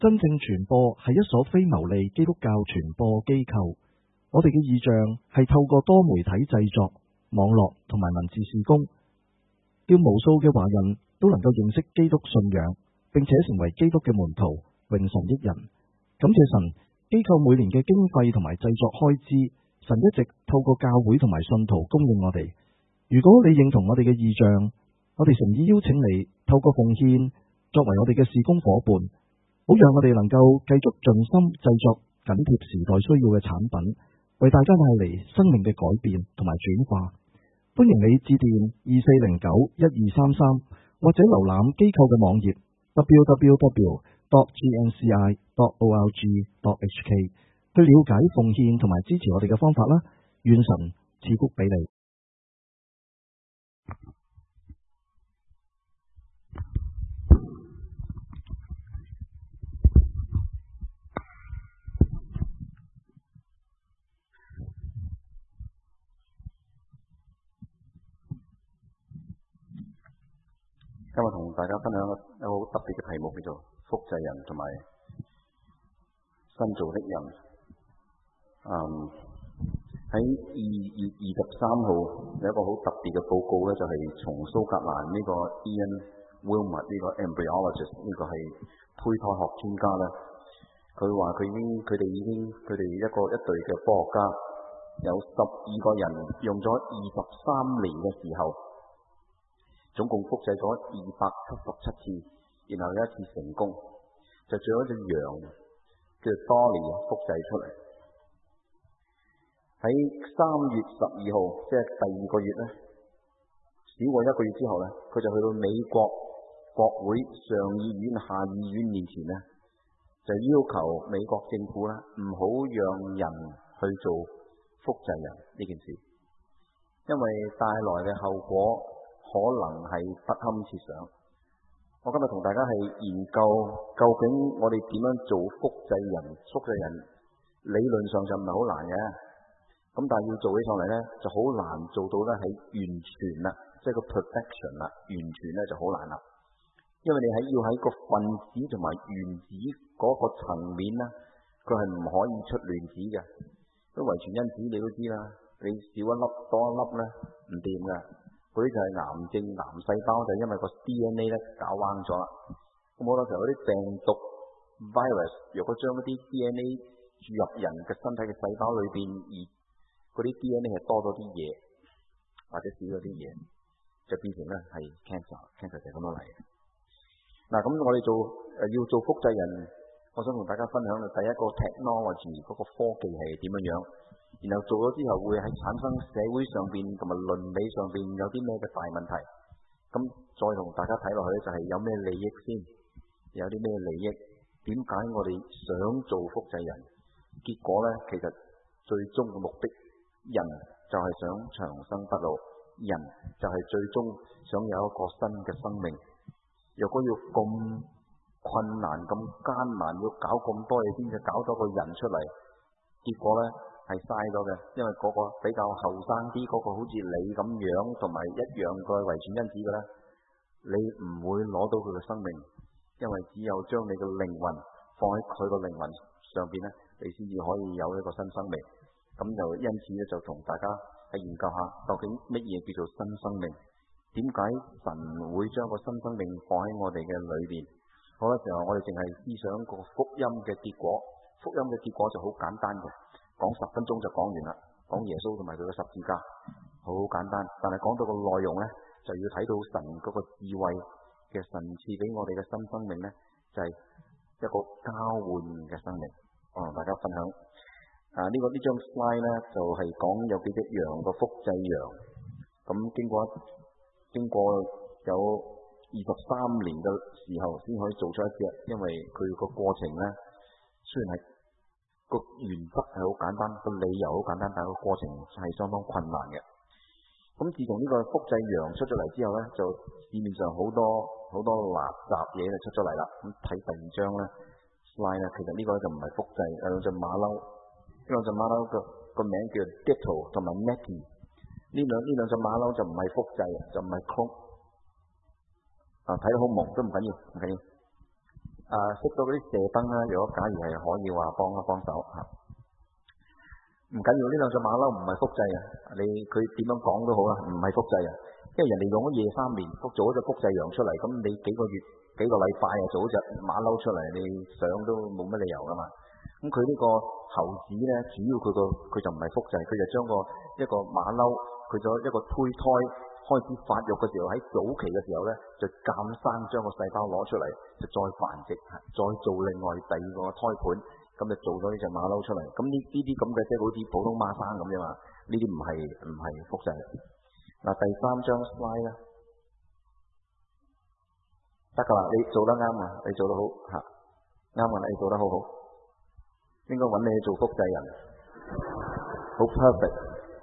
真正傳播係一所非牟利基督教傳播機構。我哋嘅異象係透過多媒體製作、網絡同埋文字事工，叫無數嘅華人都能夠認識基督信仰，並且成為基督嘅門徒，榮神益人。感謝神，機構每年嘅經費同埋製作開支，神一直透過教會同埋信徒供應我哋。如果你認同我哋嘅異象，我哋誠意邀請你透過奉獻作為我哋嘅事工夥伴，好讓我哋能夠繼續盡心製作緊貼時代需要嘅產品，為大家帶嚟生命嘅改變同埋轉化。歡迎你致電2409-1233，或者瀏覽機構嘅網頁 www.gnci.org.hk 去了解奉獻同埋支持我哋嘅方法啦。願神賜福俾你。 今日同大家分享一個好特別嘅題目，叫做複製人同埋新造的人。喺2月23號有一個好特別嘅報告咧，就係從蘇格蘭呢個 Ian Wilmot 呢個 embryologist 呢個係胚胎學專家咧，佢話佢哋一隊嘅科學家有12個人用咗23年嘅時候，總共複製咗277次，然後有一次成功，就將一隻羊叫 Dolly 複製出嚟。喺3月12號，即係第2個月咧，少過1個月之後咧，佢就去到美國國會上議院、下議院面前咧，就要求美國政府咧唔好讓人去做複製人呢件事，因為帶來嘅後果可能係不堪設想。我今日同大家係研究究竟我哋點樣做複製人。複製人理論上就唔係好難嘅，咁但係要做起上嚟咧就好難做到咧係完全啦，即係個 perfection 啦，完全咧就好難啦。因為你要喺個分子同埋原子嗰個層面咧，佢係唔可以出亂子嘅。咁遺傳因子你都知啦，你少一粒多一粒咧唔掂噶。嗰啲就係癌症癌細胞，就係因為個 DNA 咧搞彎咗啦。咁好多時候嗰啲病毒 virus， 若果將嗰啲 DNA 注入人嘅身體嘅細胞裏邊，而嗰啲 DNA 係多咗啲嘢，或者少咗啲嘢，就變成咧係 cancer 就係咁樣嚟嘅。嗱，咁我哋要做複製人，我想同大家分享第一個 technology 嗰個科技係點樣，然後做咗之後會喺產生社會上邊同埋倫理上邊有啲咩嘅大問題，咁再同大家睇落去就係有咩利益先，有啲咩利益，點解我哋想做複製人，結果咧其實最終嘅目的，人就係想長生不老，人就係最終想有一個新嘅生命。如果要咁困難咁艱難，要搞咁多嘢先至搞到個人出嚟，結果咧係嘥咗嘅，因為嗰個比較後生啲，嗰個好似你咁樣同埋一樣嘅遺傳因子嘅咧，你唔會攞到佢嘅生命，因為只有將你嘅靈魂放喺佢個靈魂上邊咧，你先至可以有一個新生命。咁就因此咧，就同大家係研究下究竟乜嘢叫做新生命，點解神會將個新生命放喺我哋嘅裏邊。好多時候我哋淨係思想個福音嘅結果，福音嘅結果就好簡單嘅，講10分鐘就講完啦，講耶穌同埋佢嘅十字架，好簡單。但係講到個內容咧，就要睇到神嗰個智慧嘅神賜俾我哋嘅新生命咧，就係一個交換嘅生命。我同大家分享呢張 slide 咧，就係講有幾隻羊個複製羊，咁經過有23年嘅時候先可以做出一隻，因為佢個過程咧雖然係個原則係好簡單，個理由好簡單，但係個過程係相當困難嘅。咁自從呢個複製羊出咗嚟之後咧，就市面上好多垃圾嘢就出咗嚟啦。咁睇第2張咧 slide 咧，其實呢個就唔係複製，兩隻馬騮，呢兩隻馬騮個名叫 Ditto 同埋 Nettie， 呢兩隻馬騮就唔係複製，就唔係 clone。睇得好蒙都唔緊要， 識到嗰啲射燈啦，如果假如係可以話幫一幫手嚇。唔緊要，呢兩隻馬騮唔係複製啊！佢點樣講都好啦，唔係複製啊！因為人哋用咗夜3年做咗隻複製羊出嚟，咁你幾個月、幾個禮拜啊做咗隻馬騮出嚟，你想都冇乜理由噶嘛。咁佢呢個猴子咧，主要佢就唔係複製，佢就將一個馬騮，佢咗一個胚胎開始發育嘅時候，喺早期嘅時候咧，就鑑生將個細胞攞出嚟，就再繁殖，再做另外第二個胎盤。咁就做咗呢隻馬騮出嚟，咁呢啲咁嘅即係好似普通孖生咁啫嘛，呢啲唔係複製。嗱，第3張 slide 咧，得㗎啦，你做得啱啊，你做得好嚇，啱啊，你做得好好，應該揾你做複製人，好 perfect。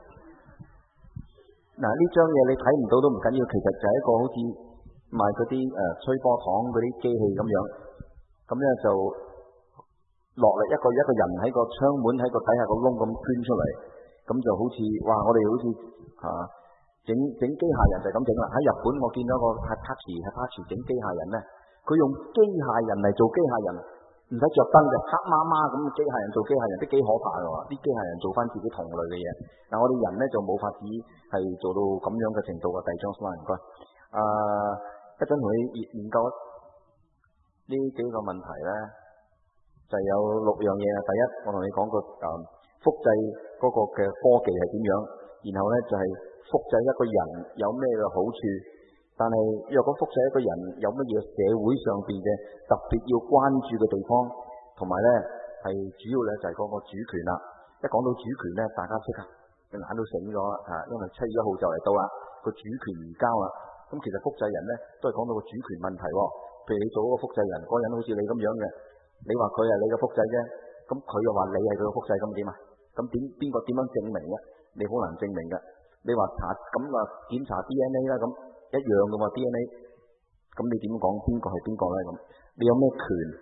嗱，呢張嘢你睇唔到都唔緊要，其實就係一個好似賣嗰啲吹波糖嗰啲機器咁樣，咁咧就落嚟一個人喺個窗門喺個底下個窿咁捐出嚟，咁就好似哇！我哋好似整機械人就咁整啦。喺日本我見到個 Hitachi 整機械人咧，佢用機械人嚟做機械人，唔使着燈嘅，黑麻麻咁機械人做機械人都幾可怕㗎喎！啲機械人做翻自己同類嘅嘢，但我哋人咧就冇法子係做到咁樣嘅程度嘅。第2張 slide 唔該。一陣同你研究呢幾個問題咧。就有6樣嘢啊！第一，我同你講個複製嗰個嘅科技係點樣，然後咧就係複製一個人有咩嘅好處，但係若果複製一個人有乜嘢社會上邊嘅特別要關注嘅地方，同埋咧係主要咧就係嗰個主權啦。一講到主權咧，大家即刻眼都醒咗啦，因為7月1號就嚟到啦，個主權移交啦。咁其實複製人咧都係講到個主權問題喎。譬如你做嗰個複製人，嗰個人好似你咁樣嘅。你話佢係你嘅複製啫，咁佢又話你係佢嘅複製，咁點啊？咁邊個點樣證明咧？你好難證明嘅。你話檢查 DNA 啦，咁一樣嘅喎 DNA。咁你點講邊個係邊個咧？咁你有咩權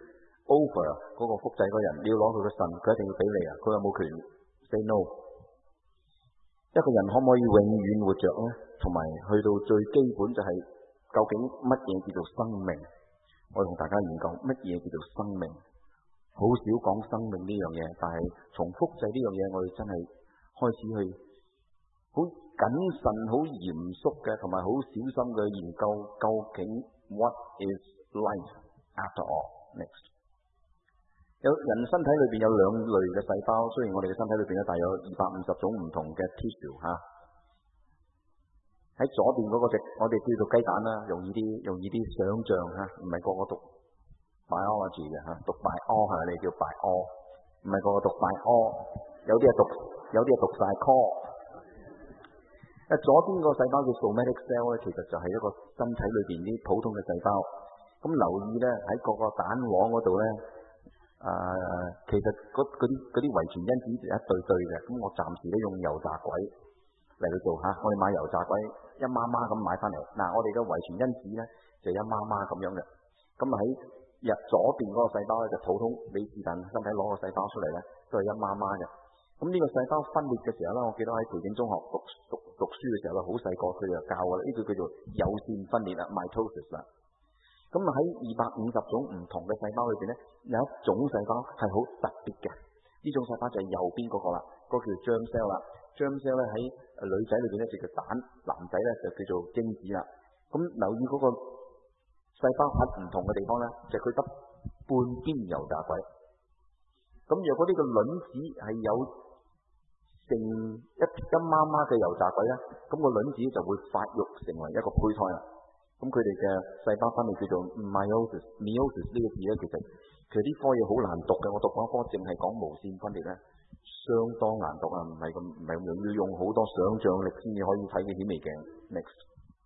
over 嗰個複製嗰人？你要攞佢嘅腎，佢一定要俾你啊！佢有冇權 say no？ 一個人可唔可以永遠活着咧？同埋去到最基本就係究竟乜嘢叫做生命？我同大家研究乜嘢叫做生命，好少講生命呢樣嘢，但係從複製呢樣嘢，我哋真係開始去好謹慎、好嚴肅嘅，同埋好小心嘅研究究竟 what is life after all next。有人身體裏邊有2類嘅細胞，雖然我哋嘅身體裏邊咧大約250種唔同嘅 tissue 嚇。喺左邊嗰個隻，我哋叫做雞蛋啦，容易啲想像嚇，唔係個個讀 biology 嘅嚇，讀 bio 係咪？你叫 bio，唔係個個讀 bio，有啲係讀晒 core。左邊個細胞叫 somatic cell 咧，其實就係一個身體裏邊啲普通嘅細胞。咁留意咧喺個蛋黃嗰度咧，其實嗰啲遺傳因子就一對對嘅。咁我暫時都用油炸鬼嚟去做嚇，我哋買油炸鬼一媽媽咁買翻嚟。嗱，我哋嘅遺傳因子咧就一媽媽咁樣嘅。咁喺左邊嗰個細胞咧就普通，你是但身體攞個細胞出嚟咧都係一媽媽嘅。咁呢個細胞分裂嘅時候咧，我記得喺培正中學讀書嘅時候咧，好細個佢就教我啦，呢個叫做有線分裂啦 ，mitosis 啦。咁喺250種唔同嘅細胞裏邊咧，有一種細胞係好特別嘅。呢種細胞就係右邊嗰個啦，嗰個叫 germ cell 啦。germ cell 咧喺女仔裏邊咧就叫蛋，男仔咧就叫做精子啦。咁留意嗰個細胞核唔同嘅地方咧，就係佢得半邊油炸鬼。咁若果呢個卵子係有成一媽媽嘅油炸鬼咧，咁個卵子就會發育成為一個胚胎啦。咁佢哋嘅細胞分裂叫做 meiosis 呢個字咧，其實啲科嘢好難讀嘅。我讀嗰科淨係講無線分裂咧，相當難讀啊，唔係咁容易，要用好多想像力先至可以睇嘅顯微鏡。Next，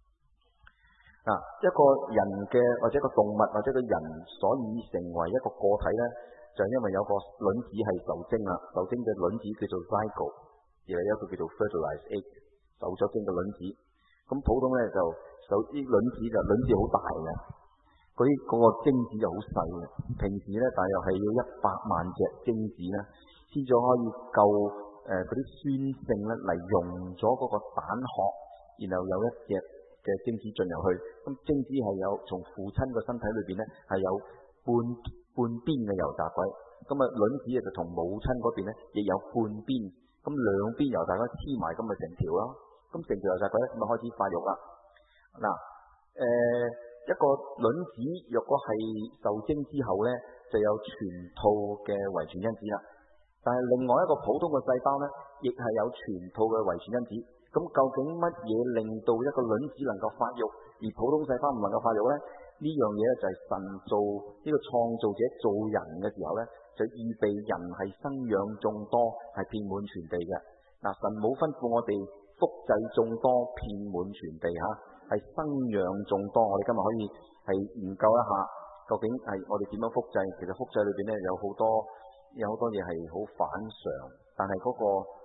一個人嘅或者一個動物或者個人所以成為一個個體咧，就係因為有個卵子係受精啦，受精嘅卵子叫做 zygote， 而係一個叫做 fertilized egg， 受咗精嘅卵子。咁普通咧就啲卵子好大嘅，嗰個精子就好細嘅。平時咧大約係要100萬隻精子咧，先至可以夠嗰啲酸性咧嚟溶咗嗰個蛋殼，然後有一隻嘅精子進入去。咁精子係有從父親個身體裏邊咧係有邊嘅油炸鬼。咁啊，卵子就同母親嗰邊咧亦有半邊，咁兩邊油炸鬼黐埋，咁咪成條咯。咁成條油炸鬼咧，咁咪開始發育啦。嗱，一個卵子若果係受精之後咧，就有全套嘅遺傳因子啦。但係另外一個普通嘅細胞咧，亦係有全套嘅遺傳因子。咁究竟乜嘢令到一個卵子能夠發育，而普通細胞唔能夠發育咧？呢樣嘢咧就係神造呢個創造者造人嘅時候咧，就預備人係生養眾多，係遍滿全地嘅。嗱，神冇吩咐我哋複製眾多，遍滿全地嚇，係生養眾多。我哋今日可以係研究一下，究竟係我哋點樣複製？其實複製裏邊咧有好多嘢係好反常，但係嗰個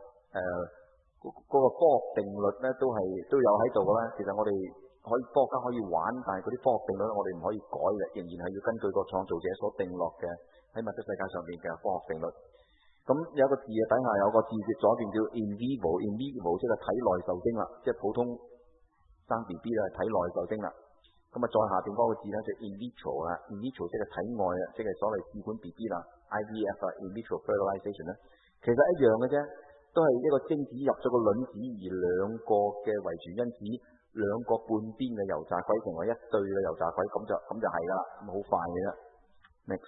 科學定律咧都有喺度嘅啦。其實我哋科學家可以玩，但係嗰啲科學定律我哋唔可以改嘅，仍然係要根據個創造者所定落嘅喺物質世界上面嘅科學定律。咁有一個字嘅底下有個字嘅左邊叫 in vivo 即係體內受精啦，即係普通生 B B 啦，體內受精啦。咁啊再下邊嗰個字咧就 in vitro 啦 ，in vitro 即係體外啊，即係所謂試管 B B 啦 ，IVF 啊 ，in vitro fertilization 咧，其實一樣嘅啫。都係一個精子入咗個卵子，而兩個嘅遺傳因子，兩個半邊嘅油炸鬼成為一對嘅油炸鬼，咁就係㗎啦，咁好快嘅啫。Next，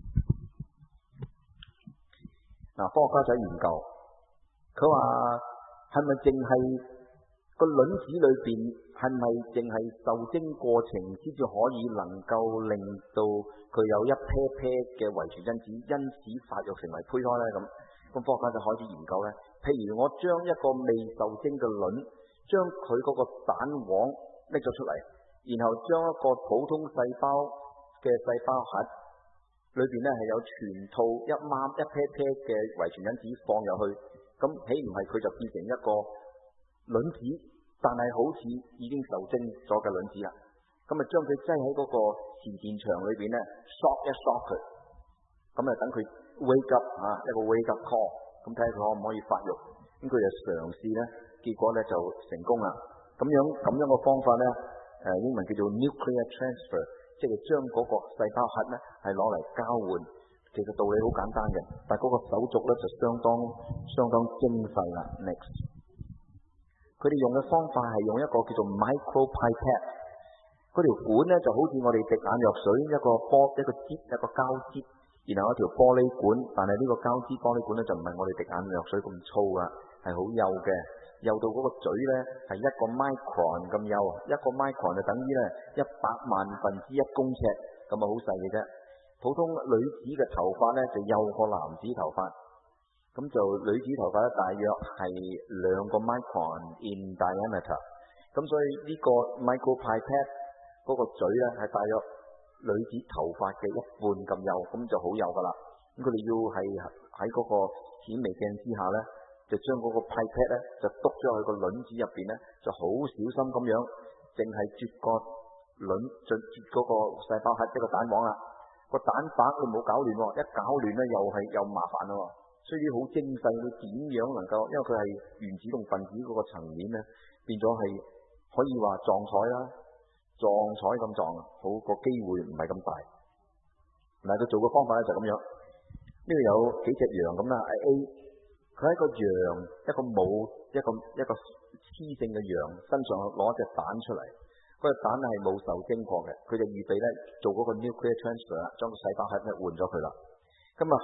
嗱，科學家仔研究，佢話係咪淨係個卵子裏邊係咪淨係受精過程先至可以能夠令到佢有一 pair 嘅遺傳因子，因此發育成為胚胎咧？咁科學家就開始研究咧。譬如我將一個未受精嘅卵，將佢嗰個蛋黃拎咗出嚟，然後將一個普通細胞嘅細胞核裏邊咧係有全套一 pair 嘅遺傳因子放入去，咁豈唔係佢就變成一個卵子，但係好似已經受精咗嘅卵子啦。咁啊將佢擠喺嗰個前電場裏邊咧 shock 佢，咁啊等佢 wake up 一個 wake up call。咁睇下佢可唔可以發育，咁佢就嘗試咧，結果咧就成功啦。咁樣嘅方法咧，英文叫做 nuclear transfer， 即係將嗰個細胞核咧係攞嚟交換。其實道理好簡單嘅，但係嗰個手續咧就相當精細啦。Next， 佢哋用嘅方法係用一個叫做 micropipette， 嗰條管咧就好似我哋滴眼藥水一個膠擠。然後一條玻璃管，但係呢個膠質玻璃管咧就唔係我哋滴眼藥水咁粗噶，係好幼嘅，幼到嗰個嘴咧係1個 micron 咁幼，1個 micron 就等於咧100萬分之1公尺，咁啊好細嘅啫。普通女子嘅頭髮咧就幼過男子頭髮，咁就女子頭髮咧大約係2個 micron in diameter， 咁所以呢個 micropipette 嗰個嘴咧係大約女子頭髮嘅1半咁幼，咁就好幼噶啦。咁佢哋要係喺嗰個顯微鏡之下咧，就將嗰個 pipette 咧就篤咗去個卵子入邊咧，就好小心咁樣，淨係啜個卵，就啜嗰個細胞核即係個蛋黃啦。個蛋白你冇搞亂喎，一搞亂咧又麻煩咯。所以好精細，你點樣能夠，因為佢係原子同分子嗰個層面咧，變咗係可以話撞彩啦。撞彩咁撞，好個機會唔係咁大。嗱，佢做嘅方法咧就咁樣。呢度有幾隻羊咁啦 ，A， 佢係一個羊，一個雌性嘅羊身上攞隻蛋出嚟，嗰隻蛋係冇受精過嘅，佢就預備咧做嗰個 nuclear transfer， 將個細胞核咧換咗佢啦。咁啊喺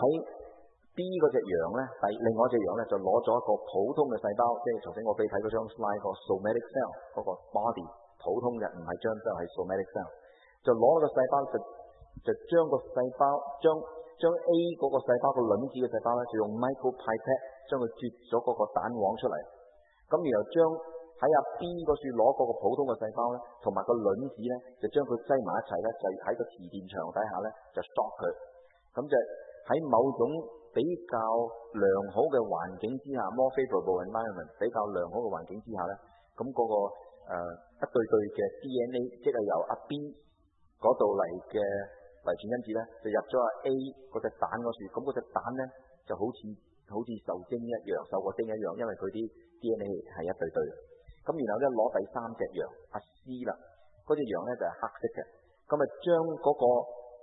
B 嗰隻羊咧，另外一隻羊咧就攞咗一個普通嘅細胞，即係頭先我俾睇嗰張 slide 個 somatic cell 嗰個 body。普通嘅唔係將係 somatic cell， 就攞個細胞就將個細胞將 A 嗰個細胞個卵子嘅細胞咧，就用 micropipette 將佢啜咗嗰個蛋黃出嚟，咁然後將喺阿 B 嗰處攞嗰個普通嘅細胞咧，同埋個卵子咧，就將佢擠埋一齊咧，就喺個磁電場底下咧就 shock 佢，咁就喺某種比較良好嘅環境之下 ，more favorable environment 比較良好嘅環境之下咧，咁嗰個一對嘅 DNA， 即係由阿 B 嗰度嚟嘅遺傳因子咧，就入咗阿 A 嗰隻蛋嗰處，咁嗰隻蛋咧就好似受精一樣，受過精一樣，因為佢啲 DNA 係一對。咁然後咧攞第3隻羊阿 C 啦，嗰隻羊咧就係黑色嘅，咁啊將嗰個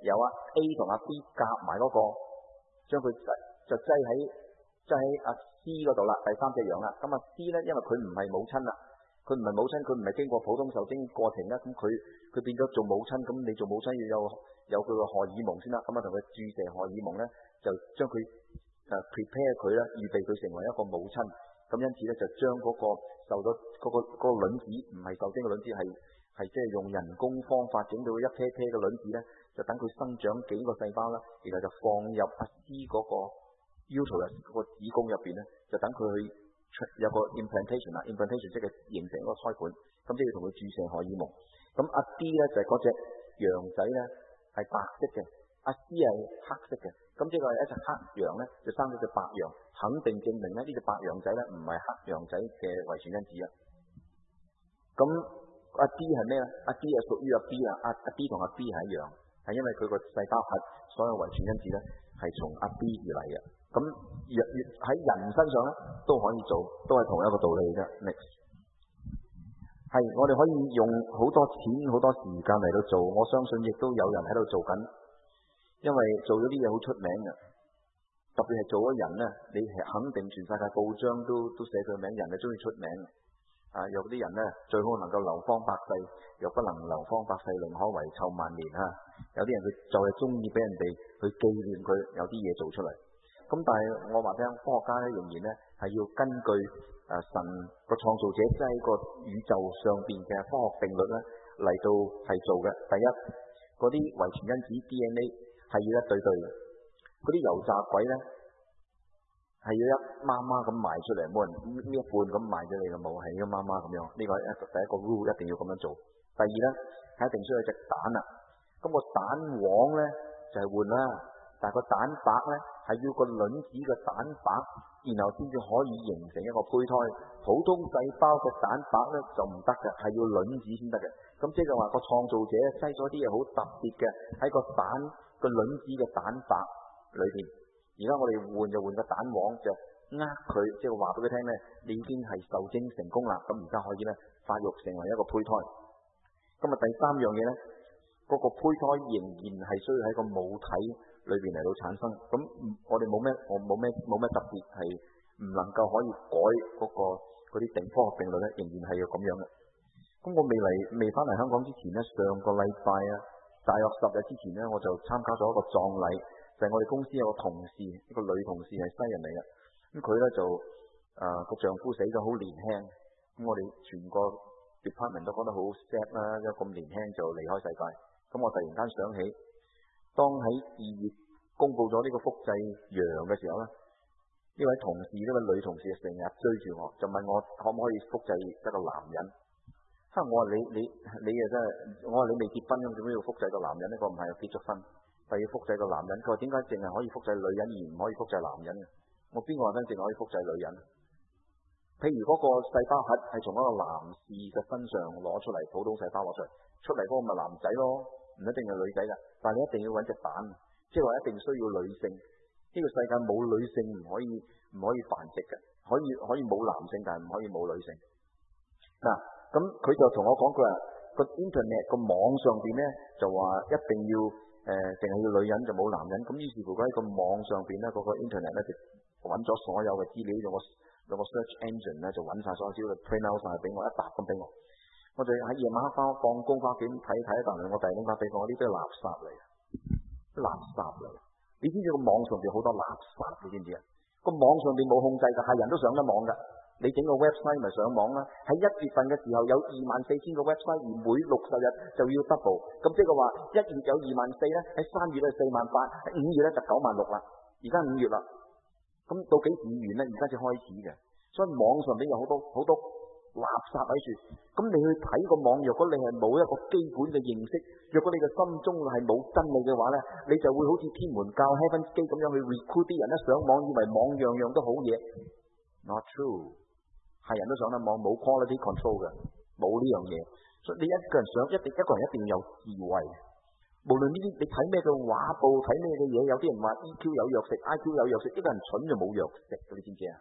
由阿 A 同阿 B 夾埋嗰個，將佢就擠喺阿 C 嗰度啦，第三隻羊啦。咁阿 C 咧，因為佢唔係母親啦，佢唔係經過普通受精過程啦，咁佢變咗做母親，咁你做母親要有佢個荷爾蒙先啦，咁啊同佢注射荷爾蒙咧，就將佢prepare 佢啦，預備佢成為一個母親。咁因此咧，就將嗰個受咗嗰個卵子，唔係受精嘅卵子，係即係用人工方法整到一批批嘅卵子咧，就等佢生長幾個細胞啦，然後就放入阿 C 嗰個 uterus 嗰個子宮入邊咧，就等佢去有個 implantation 啦 ，implantation 即係形成一個胎盤，咁即係要同佢注射荷爾蒙。咁阿 D 咧就係嗰隻羊仔咧係白色嘅，阿 C 係黑色嘅，咁即係一隻黑羊咧就生咗隻白羊，肯定證明咧呢隻白羊仔咧唔係黑羊仔嘅遺傳因子啊。咁阿 D 係咩咧？阿 D 係屬於阿 B 啦，阿 D 同阿 B 係一樣，係因為佢個細胞核所有遺傳因子咧係從阿 B 而嚟嘅。咁喺人身上咧都可以做，都係同一個道理啫。Next 係我哋可以用好多錢好多時間嚟到做，我相信亦都有人喺度做緊，因為做咗啲嘢好出名嘅，特別係做咗人咧，你係肯定全世界報章都寫佢名，人係中意出名。有啲人咧最好能夠流芳百世，若不能流芳百世，寧可遺臭萬年哈。有啲人佢就係中意俾人哋去紀念佢有啲嘢做出嚟。咁但係我話聽，科學家咧仍然咧係要根據神個創造者即係個宇宙上邊嘅科學定律咧嚟到係做嘅。第一，嗰啲遺傳因子 DNA 係要一對對嘅，嗰啲油炸鬼咧係要一媽媽咁賣出嚟，冇人呢一半咁賣咗你嘅冇，係一媽媽咁樣。呢個第一個 rule 一定要咁樣做。第二咧係一定需要隻蛋啊，咁個蛋黃咧就係換啦。但係個蛋白咧係要個卵子嘅蛋白，然後先至可以形成一個胚胎。普通細胞嘅蛋白咧就唔得嘅，係要卵子先得嘅。咁即係話個創造者擠咗啲嘢好特別嘅喺個卵子嘅蛋白裏邊。而家我哋換就換個蛋黃，就佢，即係話俾佢聽咧，你已經係受精成功啦。咁而家可以咧發育成為一個胚胎。咁啊第三樣嘢咧，嗰個胚胎仍然係需要喺個母體裏邊嚟到產生，咁我哋冇咩特別係唔能夠可以改嗰啲科學定律咧，仍然係要咁樣嘅。咁我未翻嚟香港之前咧，上個禮拜啊，大約10日之前咧，我就參加咗一個葬禮，就係我哋公司有個同事，一個女同事係西人嚟嘅，咁佢咧就個丈夫死咗好年輕，咁我哋全個 department 都覺得好 sad 啦，因為咁年輕就離開世界。咁我突然間想起，當喺2月公佈咗呢個複製羊嘅時候咧，呢位女同事成日追住我，就問我可唔可以複製一個男人。我話你真係，我話你未結婚咁，做咩要複製個男人呢？佢唔係結咗婚，但要複製個男人。佢話點解淨係可以複製女人而唔可以複製男人嘅？我邊個話真淨係可以複製女人？譬如嗰個細胞核係從一個男士嘅身上攞出嚟，普通細胞攞出嚟嗰個咪男仔咯，唔一定係女仔㗎。但係你一定要揾隻蛋，即係話一定需要女性。呢個世界冇女性唔可以繁殖嘅，可以冇男性，但係唔可以冇女性。嗱，咁佢就同我講，佢話個 internet 個網上邊咧就話一定要淨係要女人就冇男人。咁於是乎佢喺個網上邊咧，嗰個 internet 咧就揾咗所有嘅資料，用個 search engine 咧就揾晒所有資料 print out 晒俾我，一沓咁俾我。我就喺夜晚黑放工翻屋企睇，但係我第二拎翻俾我，呢啲都係垃圾嚟，垃圾嚟。你知唔知個網上邊好多垃圾？你知唔知啊？個網上邊冇控制㗎，係人都上得網㗎。你整個 website 咪上網啦。喺1月份嘅時候有24,000個 website，而每60日就要 double。咁即係話1月有24,000咧，喺3月咧48,000，喺5月咧就96,000啦。而家5月啦，咁到幾時完咧？而家先開始嘅。所以網上邊有好多垃圾喺處，咁你去睇個網，若果你係冇一個基本嘅認識，若果你嘅心中係冇真理嘅話咧，你就會好似天門教 Heaven's Gate 咁樣去 recruit 啲人咧上網，以為網樣樣都好嘢。Not true， 係人都上得網，冇 quality control 嘅，冇呢樣嘢。所以你一個人一個人一定要有智慧。無論呢啲你睇咩嘅畫報，睇咩嘅嘢，有啲人話 EQ 有藥食 ，IQ 有藥食，一個人蠢就冇藥食，你知唔知啊？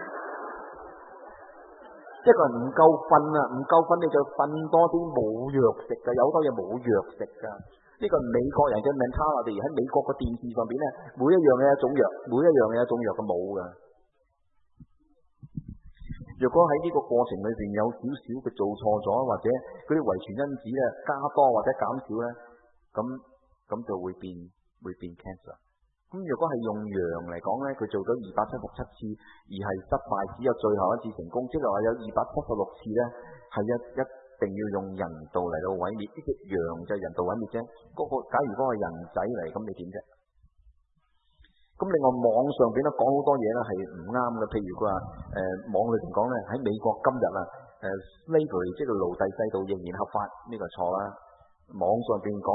一個人唔夠瞓啊，唔夠瞓你就瞓多啲，冇藥食㗎，有好多嘢冇藥食㗎。 呢個美國人嘅 mentality 喺美國嘅電視上邊咧，每一樣嘢一種藥，每一樣嘢一種藥嘅冇㗎。若果喺呢個過程裏邊有少少嘅做錯咗，或者嗰啲遺傳因子咧加多或者減少咧，咁就會變 cancer。咁如果係用羊嚟講咧，佢做咗277次，而係失敗，只有最後一次成功，即係話有276次咧係一定要用人道嚟到毀滅。呢隻羊就係人道毀滅啫。假如嗰個人仔嚟，咁你點啫？咁另外網上邊咧講好多嘢咧係唔啱嘅，譬如佢話網裏邊講咧喺美國今日啊slavery 即係奴隸制度仍然合法，呢個係錯啦。網上邊講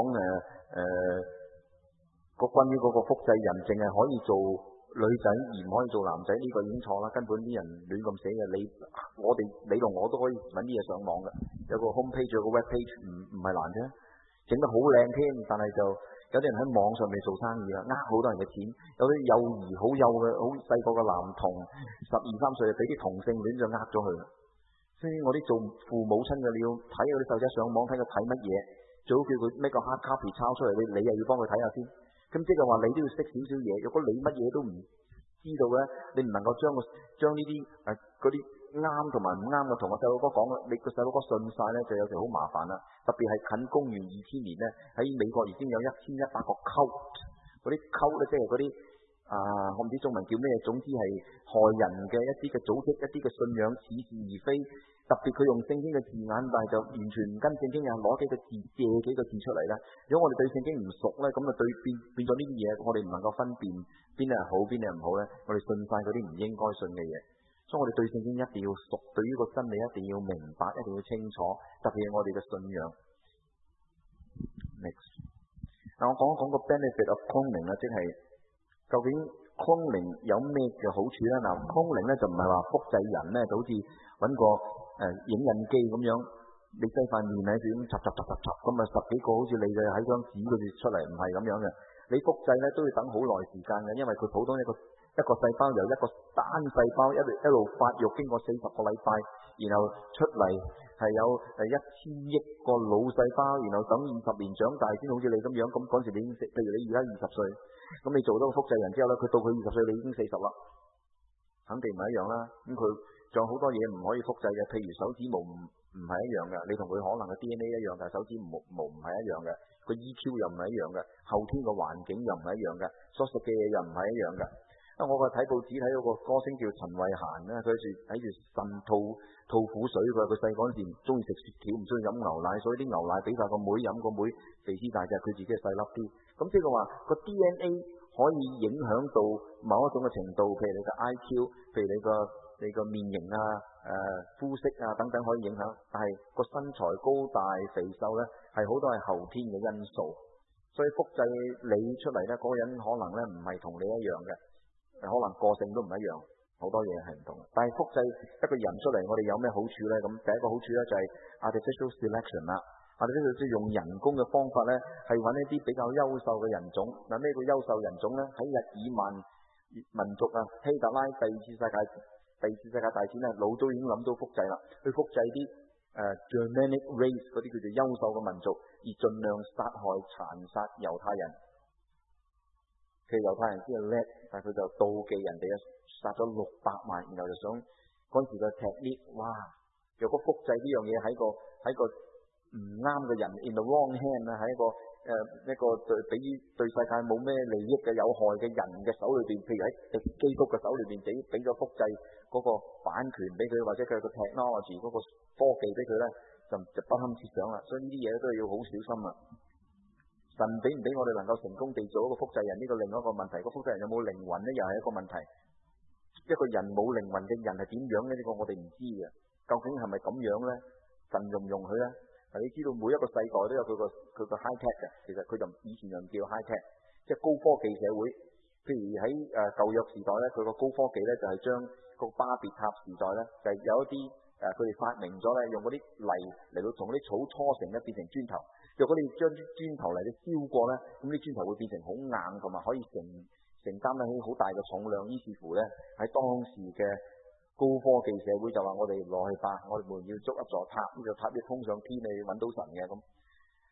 關於嗰個複製人淨係可以做女仔而唔可以做男仔，呢個已經錯啦，根本啲人亂咁寫嘅。你同我都可以揾啲嘢上網嘅，有個 home page 有個 web page 唔係難啫，整得好靚添，但係就有啲人喺網上面做生意啦，好多人嘅錢，有啲幼兒好幼嘅好細個嘅男童12、13歲就俾啲同性戀就咗佢啦。所以我啲做父母親嘅，你要睇嗰啲細仔上網睇佢睇乜嘢，最好叫佢咩個 hard copy 抄出嚟，你又要幫佢睇下先。咁即係話你都要識少少嘢，如果你乜嘢都唔知道咧，你唔能夠將呢啲嗰啲啱同埋唔啱嘅同個細路哥講啦，你個細路哥信晒咧就有時好麻煩啦。特別係近公元2000年咧，喺美國已經有1100個 cult， 嗰啲 cult 咧即係嗰啲我唔知中文叫咩，總之係害人嘅一啲嘅組織，一啲嘅信仰似是而非。特別佢用聖經嘅字眼，但係就完全唔跟聖經，又攞幾個字借幾個字出嚟咧。如果我哋對聖經唔熟咧，咁啊變咗呢啲嘢，我哋唔能夠分辨邊啲係好，邊啲係唔好咧。我哋信晒嗰啲唔應該信嘅嘢，所以我哋對聖經一定要熟，對於個真理一定要明白，一定要清楚。特別係我哋嘅信仰。Next， 嗱我講一講個 benefit of cloning 啦，即係究竟 cloning 有咩嘅好處咧？嗱 cloning 咧就唔係話複製人咧，就好似揾個影印機咁樣，你擠塊面喺度咁插咁啊10幾個好似你嘅喺張紙嗰度出嚟，唔係咁樣嘅。你複製咧都要等好耐時間嘅，因為佢普通一個細胞由一個單細胞一路發育，經過40個禮拜，然後出嚟係有1000億個腦細胞，然後等20年長大先好似你咁樣。咁嗰時你已經譬如你而家20歲，咁你做到個複製人之後咧，佢到佢20歲你已經40啦，肯定唔係一樣啦。咁佢仲有好多嘢唔可以複製嘅，譬如手指毛唔係一樣嘅，你同佢可能嘅 DNA 一樣，但係手指毛唔係一樣嘅，個 EQ 又唔係一樣嘅，後天個環境又唔係一樣嘅，所食嘅嘢又唔係一樣嘅。我睇報紙睇到個歌星叫陳慧嫻咧，佢喺住腎吐苦水，佢細個嗰陣時唔中意食雪條，唔中意飲牛奶，所以啲牛奶俾晒個妹飲，個妹肥屍大隻，佢自己係細粒啲。咁即係話個 DNA 可以影響到某一種嘅程度，譬如你嘅 IQ， 譬如你個面型膚色等等可以影響，但係個身材高大肥瘦咧係好多係後天嘅因素，所以複製你出嚟咧嗰個人可能咧唔係同你一樣嘅，可能個性都唔一樣，好多嘢係唔同。但係複製一個人出嚟，我哋有咩好處咧？咁第一個好處咧就係 artificial selection 啦。artificial 即係用人工嘅方法咧，係揾一啲比較優秀嘅人種。嗱，咩叫優秀人種咧？喺日耳曼民族希特拉第二次世界大戰咧，老早已經諗到複製啦，去複製啲Germanic race 嗰啲叫做優秀嘅民族，而盡量殘殺猶太人。其實猶太人先係叻，但係佢就妒忌人哋殺咗600萬，然後就想嗰陣時嘅 technique， 哇！若果複製呢樣嘢喺個唔啱嘅人 in the wrong hand 喺一個對世界冇咩利益嘅有害嘅人嘅手裏邊，譬如喺基督嘅手裏邊俾咗複製嗰個版權俾佢，或者佢個 technology 嗰個科技俾佢咧，就不堪設想啦。所以呢啲嘢都要好小心啦。神俾唔俾我哋能夠成功地做一個複製人，呢個另外一個問題。個複製人有冇靈魂咧，又係一個問題。一個人冇靈魂嘅人係點樣咧？呢個我哋唔知嘅。究竟係咪咁樣咧？神容唔容許咧？你知道每一個世代都有佢個 high tech 嘅，其實佢就以前就唔叫 high tech， 即係高科技社會。譬如喺舊約時代咧，佢個高科技咧就係將個巴別塔時代咧，就係有一啲佢哋發明咗咧，用嗰啲泥嚟到同嗰啲草搓成咧，變成磚頭。若果你將啲磚頭嚟到燒過咧，咁啲磚頭會變成好硬，同埋可以承擔得起好大嘅重量。於是乎咧，喺當時嘅高科技社會就話我哋落去吧，我哋要築一座塔，呢座塔要通上天，你揾到神嘅咁。但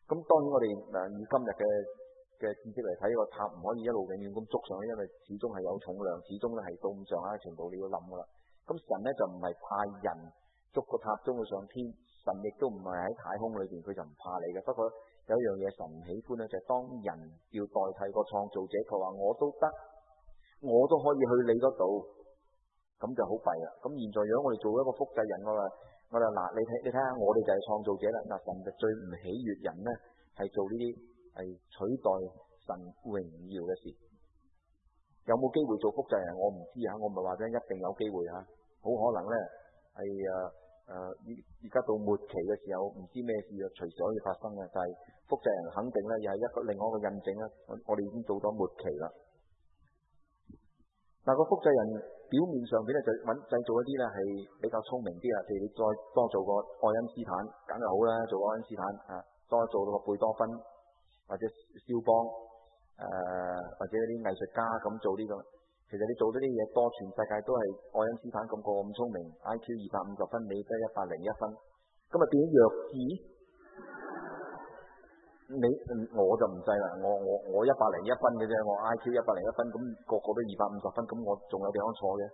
咁當然我哋以今日嘅知識嚟睇，個塔唔可以一路永遠咁捉上去，因為始終係有重量，始終咧係到咁上下程度你要諗噶啦。咁神咧就唔係派人捉個塔中去上天，神亦都唔係喺太空裏邊，佢就唔怕你嘅。不過有一樣嘢神唔喜歡咧，就係當人要代替個創造者，佢話我都得，我都可以去你嗰度，咁就好弊啦。咁現在如果我哋做一個複製人，我就嗱，你睇下，我哋就係創造者啦。嗱，神就最唔喜悅人咧，係做呢啲係取代神榮耀嘅事。有冇機會做複製人？我唔知啊，我唔係話真一定有機會啊，好可能咧係而家到末期嘅時候，唔知咩事啊，隨時可以發生嘅。但係複製人肯定咧，又係另外一個印證啦。我哋已經做到末期啦。但個複製人表面上邊咧就製造一啲咧係比較聰明啲啊，譬如你再多做個愛因斯坦，梗係好啦，做愛因斯坦啊，多做到個貝多芬或者肖邦或者啲藝術家咁做呢個。其實你做咗啲嘢多，全世界都係愛因斯坦咁個咁聰明 ，IQ 250分，你得101分，咁咪變咗弱智？我就唔制啦，我101分嘅啫，我 IQ 101分，咁個個都250分，咁我仲有地方錯嘅。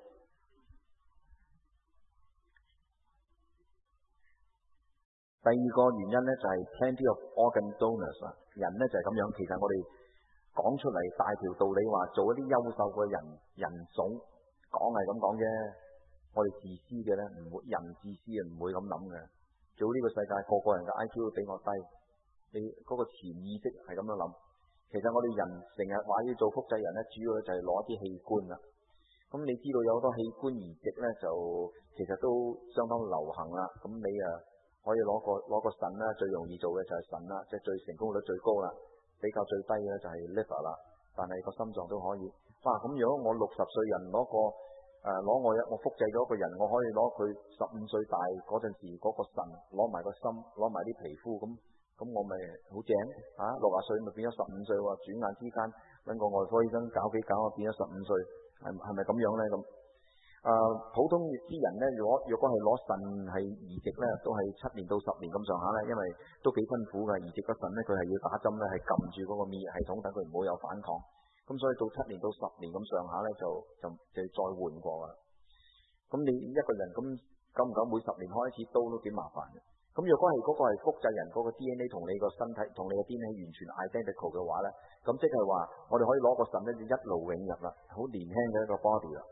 第二個原因咧就係 plenty of organ donors 啊，人咧就係咁樣。其實我哋講出嚟大條道理話，做一啲優秀嘅人種，講係咁講啫。我哋自私嘅咧唔會，人自私嘅唔會咁諗嘅。做呢個世界個個人嘅 IQ 都比我低，你嗰個潛意識係咁樣諗。其實我哋人成日話要做複製人咧，主要就係攞啲器官啦。咁你知道有好多器官移植咧，就其實都相當流行啦。咁你可以攞個腎啦，最容易做嘅就係腎啦，即係最成功率最高啦。比較最低嘅就係 liver 啦，但係個心臟都可以。哇！咁如果我60歲人攞我複製咗一個人，我可以攞佢15歲大嗰陣時嗰個腎，攞埋個心，攞埋啲皮膚，咁我咪好正啊！60歲咪變咗15歲喎，轉眼之間揾個外科醫生搞幾搞，我變咗15歲，係咪咁樣咧？咁普通啲人咧，如果係攞腎係移植咧，都係7年到10年咁上下咧，因為都幾辛苦嘅。移植個腎咧，佢係要打針咧，係撳住嗰個免疫系統，等佢唔好有反抗。咁所以到7年到10年咁上下咧，就再換過啦。咁你一個人咁久唔久每10年開一次刀都幾麻煩嘅。咁若果係嗰個係複製人嗰個 DNA 同你個身體同你個 DNA 完全 identical 嘅話咧，咁即係話我哋可以攞個腎咧就一勞永逸啦，好年輕嘅一個 body 啦。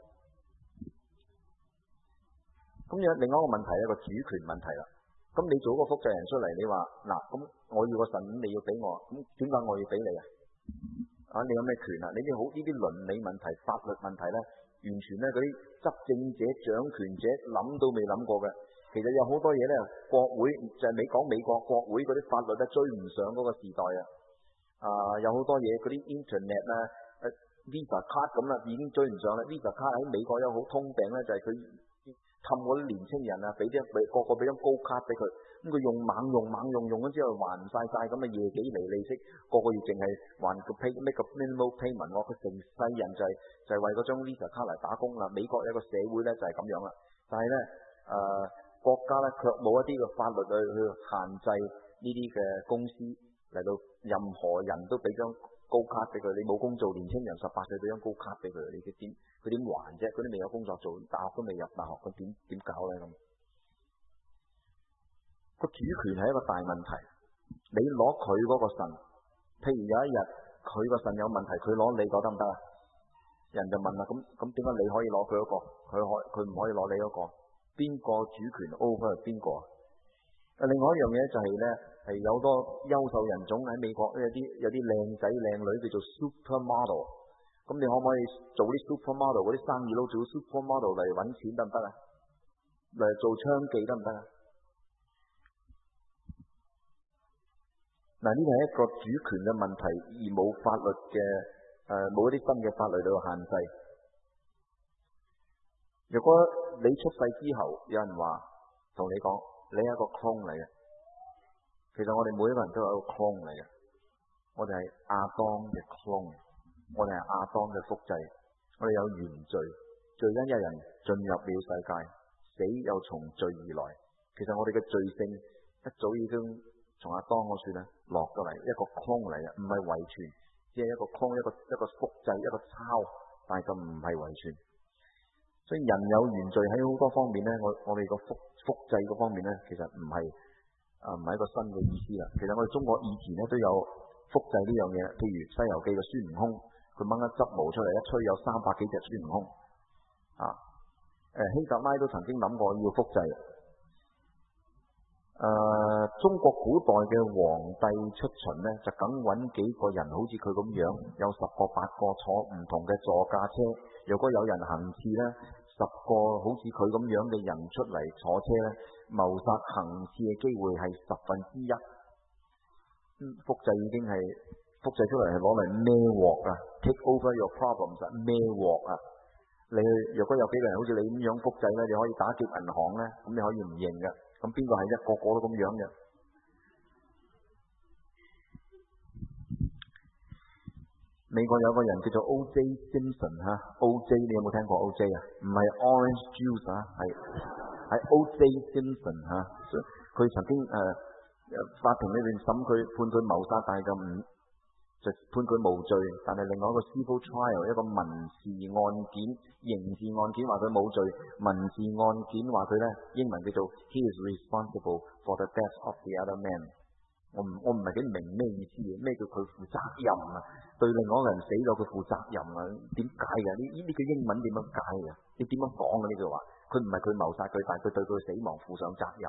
咁有另外一個問題，一個主權問題啦。咁你做個複製人出嚟，你話嗱，咁我要個腎，你要俾我，咁點解我要俾你啊？你有咩權啊？你啲好呢啲倫理問題、法律問題咧，完全咧嗰啲執政者、掌權者諗都未諗過嘅。其實有好多嘢咧，國會就係美國國會嗰啲法律咧追唔上嗰個時代啊！有好多嘢嗰啲 internet 啊、Visa card 咁啦，已經追唔上啦。Visa card 喺美國有好通病咧，就係佢氹嗰啲年青人啊，個個俾張高卡俾佢，咁佢猛用咗之後還唔晒，咁啊夜幾嚟利息，個個月淨係還個 make a minimal payment，佢成世人就係為嗰張 Visa 卡嚟打工啦。美國有一個社會咧就係咁樣啦，但係咧國家咧卻冇一啲嘅法律去限制呢啲嘅公司嚟到任何人都俾張高卡俾佢，你冇工做，年青人18歲俾張高卡俾佢，佢點還啫？佢都未有工作做，大學都未入大學，佢點搞咧咁？個主權係一個大問題。你攞佢嗰個腎，譬如有一日佢個腎有問題，佢攞你個得唔得啊？人就問啦，咁點解你可以攞佢嗰個，佢唔可以攞你嗰個？邊個主權 over 邊個啊？另外一樣嘢就係咧，係有好多優秀人種喺美國，有啲靚仔靚女叫做 supermodel。咁你可唔可以做啲 supermodel 嗰啲生意佬做 supermodel 嚟揾錢得唔得啊？嚟做娼妓得唔得啊？嗱，呢個係一個主權嘅問題，而冇法律嘅冇一啲新嘅法律嚟到限制。如果你出世之後，有人話同你講，你係一個 clone 嚟嘅。其實我哋每一個人都係一個 clone 嚟嘅，我哋係亞當嘅 clone， 我哋係亞當嘅複製，我哋有原罪，罪因一人進入了世界，死又從罪而來。其實我哋嘅罪性一早已經從亞當嗰處咧落咗嚟，一個 clone 嚟嘅，唔係遺傳，只係一個 clone，一個複製，一個抄，但係就唔係遺傳。所以人有原罪喺好多方面咧，我哋個複製嗰方面咧，其實唔係一個新嘅意思啦。其實我哋中國以前咧都有複製呢樣嘢，譬如《西遊記》嘅孫悟空，佢掹一執毛出嚟，一吹有300幾隻孫悟空。希特拉都曾經諗過要複製。中國古代嘅皇帝出巡呢，就梗揾幾個人好似佢咁樣，有10個8個坐唔同嘅座駕車。如果有人行刺呢，10個好似佢咁樣嘅人出嚟坐車呢，謀殺行刺嘅機會係1/10。複製已經係複製出嚟係攞嚟孭鑊啊 ，take over your problems 啊，孭鑊啊！你若果有幾個人好似你咁樣複製呢，你可以打劫銀行呢，咁你可以唔認嘅。咁邊個係一個個都咁樣嘅？美國有個人叫做 O.J. Simpson 嚇 ，O.J. 你有冇聽過 O.J. 啊？唔係 Orange Juice 啊，係 O.J. Simpson 嚇。佢曾經法庭裏邊審佢，判佢謀殺，但係就判佢無罪。但係另外一個 civil trial， 一個民事案件、刑事案件話佢冇罪，民事案件話佢呢，英文叫做 He is responsible for the death of the other man。我唔係幾明咩意思嘅，咩叫佢負責任啊？對另外一個人死咗佢負責任啊？點解嘅？呢句英文點樣解嘅？你點樣講嘅呢句話？佢唔係佢謀殺佢，但係佢對佢死亡負上責任。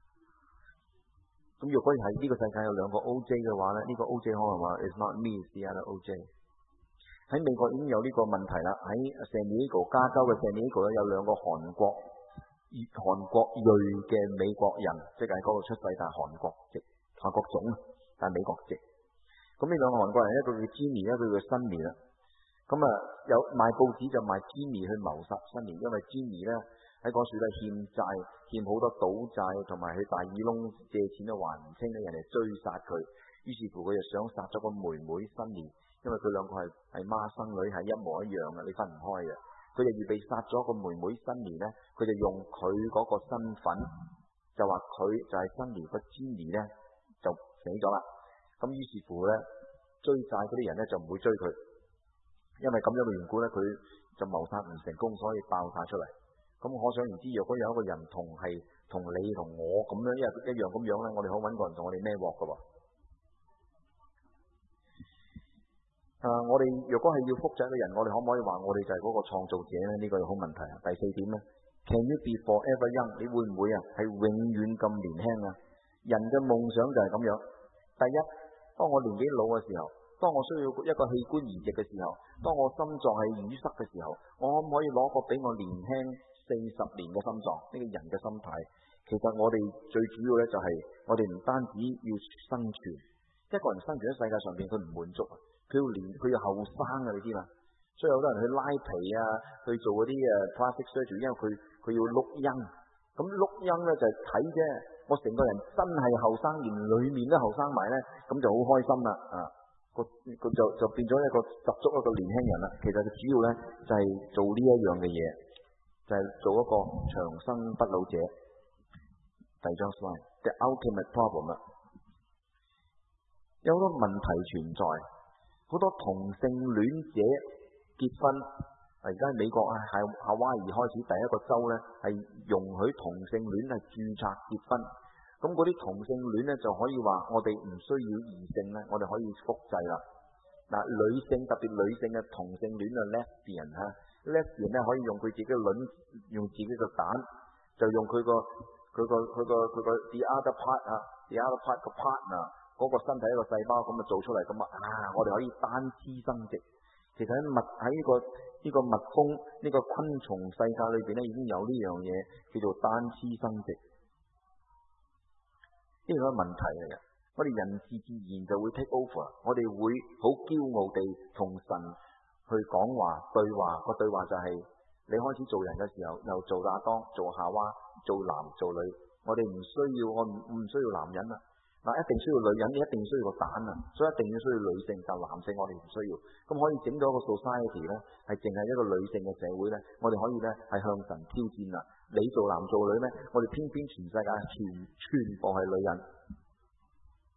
咁如果係呢個世界有2個 O.J. 嘅話咧，呢個 O.J. 可能話 It's not me, it's the other O.J. 喺美國已經有呢個問題啦。喺 San Diego 加州嘅 San Diego 咧，有2個韓國裔嘅美國人，即係喺嗰度出世，但係韓國籍。韓國種，但係美國籍。咁呢2個韓國人，一個叫 Jimmy， 一個叫 Sunny 啦。咁有賣報紙就賣 Jimmy 去謀殺 Sunny， 因為 Jimmy 咧喺嗰處咧欠債，欠好多賭債，同埋去大耳窿借錢都還唔清咧，人哋追殺佢。於是乎佢就想殺咗個妹妹 Sunny， 因為佢2個係孖生女，係一模一樣嘅，你分唔開嘅。佢就預備殺咗個妹妹 Sunny 咧，佢就用佢嗰個身份，就話佢就係 Sunny 個 Jimmy 咧。就死咗啦。咁於是乎咧，追債嗰啲人咧就唔會追佢，因為咁樣嘅緣故咧，佢就謀殺唔成功，所以爆晒出嚟。咁可想而知，若果有一個人同你同我咁樣一樣咁樣咧，我哋可揾個人同我哋孭鑊噶喎。我哋若果係要複製嘅人，我哋可唔可以話我哋就係嗰個創造者咧？呢個係好問題啊。第4點咧 ，Can you be forever young？ 你會唔會係永遠咁年輕啊？人嘅夢想就係咁樣。第一，當我年紀老嘅時候，當我需要一個器官移植嘅時候，當我心臟係淤塞嘅時候，我可唔可以攞個比我年輕40年嘅心臟？呢個人嘅心態，其實我哋最主要咧就係我哋唔單止要生存，一個人生存喺世界上邊佢唔滿足，佢要後生啊，你知嘛？所以好多人去拉皮啊，去做嗰啲plastic surgery， 因為佢要碌纓。咁碌纓咧就係睇啫。我成個人真係後生，連裏面都後生埋咧，咁就好開心啦！佢就變咗一個十足一個年輕人啦。其實佢主要咧就係做呢一樣嘅嘢，就係做一個長生不老者。第2張 slide，the ultimate problem 啦，有好多問題存在，好多同性戀者結婚。而家喺美國係夏威夷開始第1個州咧，係容許同性戀係註冊結婚。咁嗰啲同性戀咧就可以話，我哋唔需要異性咧，我哋可以複製啦。嗱，女性特別女性嘅同性戀啊 lesbian 咧可以用佢自己嘅卵，用自己嘅蛋，就用佢個 the other part 個 partner 嗰個身體一個細胞咁做出嚟咁我哋可以單雌生殖。其實喺呢個蜜蜂呢個昆蟲世界裏邊咧，已經有呢樣嘢叫做單雌生殖。呢個係問題嚟嘅。我哋人自然就會 take over， 我哋會好驕傲地同神去講話對話。個對話就係你開始做人嘅時候，又做亞當、做夏娃、做男做女。我哋唔需要男人啦。一定需要女人，一定需要個蛋啊，所以一定要需要女性，但男性我哋唔需要。咁可以整到一個 society 咧，係淨係一個女性嘅社會咧，我哋可以咧係向神挑戰啦。你做男做女咧，我哋偏偏全世界全部係女人。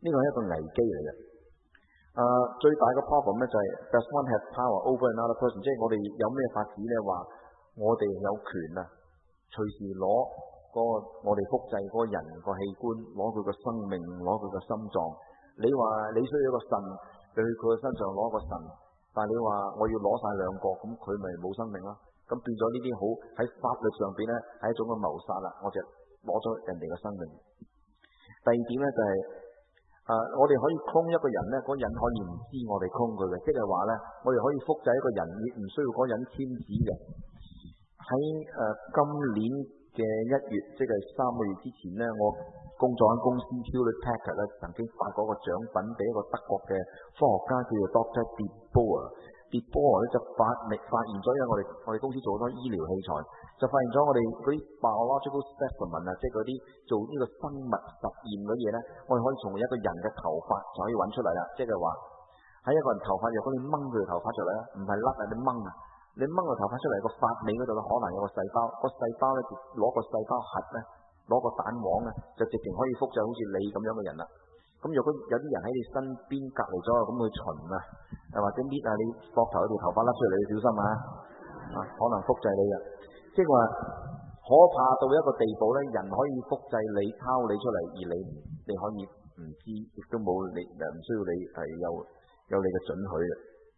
呢個係一個危機嚟嘅。最大嘅 problem 咧就係 does one have power over another person， 即係我哋有咩法子咧話我哋有權啊，隨時攞我哋複製嗰個人個器官，攞佢個生命，攞佢個心臟。你話你需要一個腎，你去佢嘅身上攞個腎，但係你話我要攞晒兩個，咁佢咪冇生命咯？咁變咗呢啲好喺法律上邊咧係一種嘅謀殺啦，我就攞咗人哋嘅生命。第二點咧就係、我哋可以 clone 一個人咧，嗰人可以唔知我哋 clone 佢嘅，即係話咧我哋可以複製一個人，亦唔需要嗰人簽字嘅。喺今年嘅1月，即係3個月之前咧，我工作間公司 Hewlett Packard 咧曾經發過個獎品俾一個德國嘅科學家叫做 Dr. De Boer 咧就發現咗，因為我哋公司做好多醫療器材，就發現咗我哋嗰啲 biological specimen 啊，即係嗰啲做呢個生物實驗嗰啲嘢咧，我哋可以從一個人嘅頭髮就可以揾出嚟啦。即係話喺一個人頭髮，如果你掹佢嘅頭髮出嚟咧，唔係甩啊，你掹啊，你掹個頭髮出嚟個髮尾嗰度咧，可能有個細胞，個細胞咧就攞個細胞核咧，攞個蛋黃咧，就直情可以複製好似你咁樣嘅人啦。咁如果有啲人喺你身邊隔離咗，咁去巡啊，或者搣啊你膊頭嗰條頭髮甩出嚟，你要小心啊！可能複製你嘅，即係話可怕到一個地步咧，人可以複製你、抄你出嚟，而你可以唔知，亦都冇你唔需要你係有你嘅准許嘅。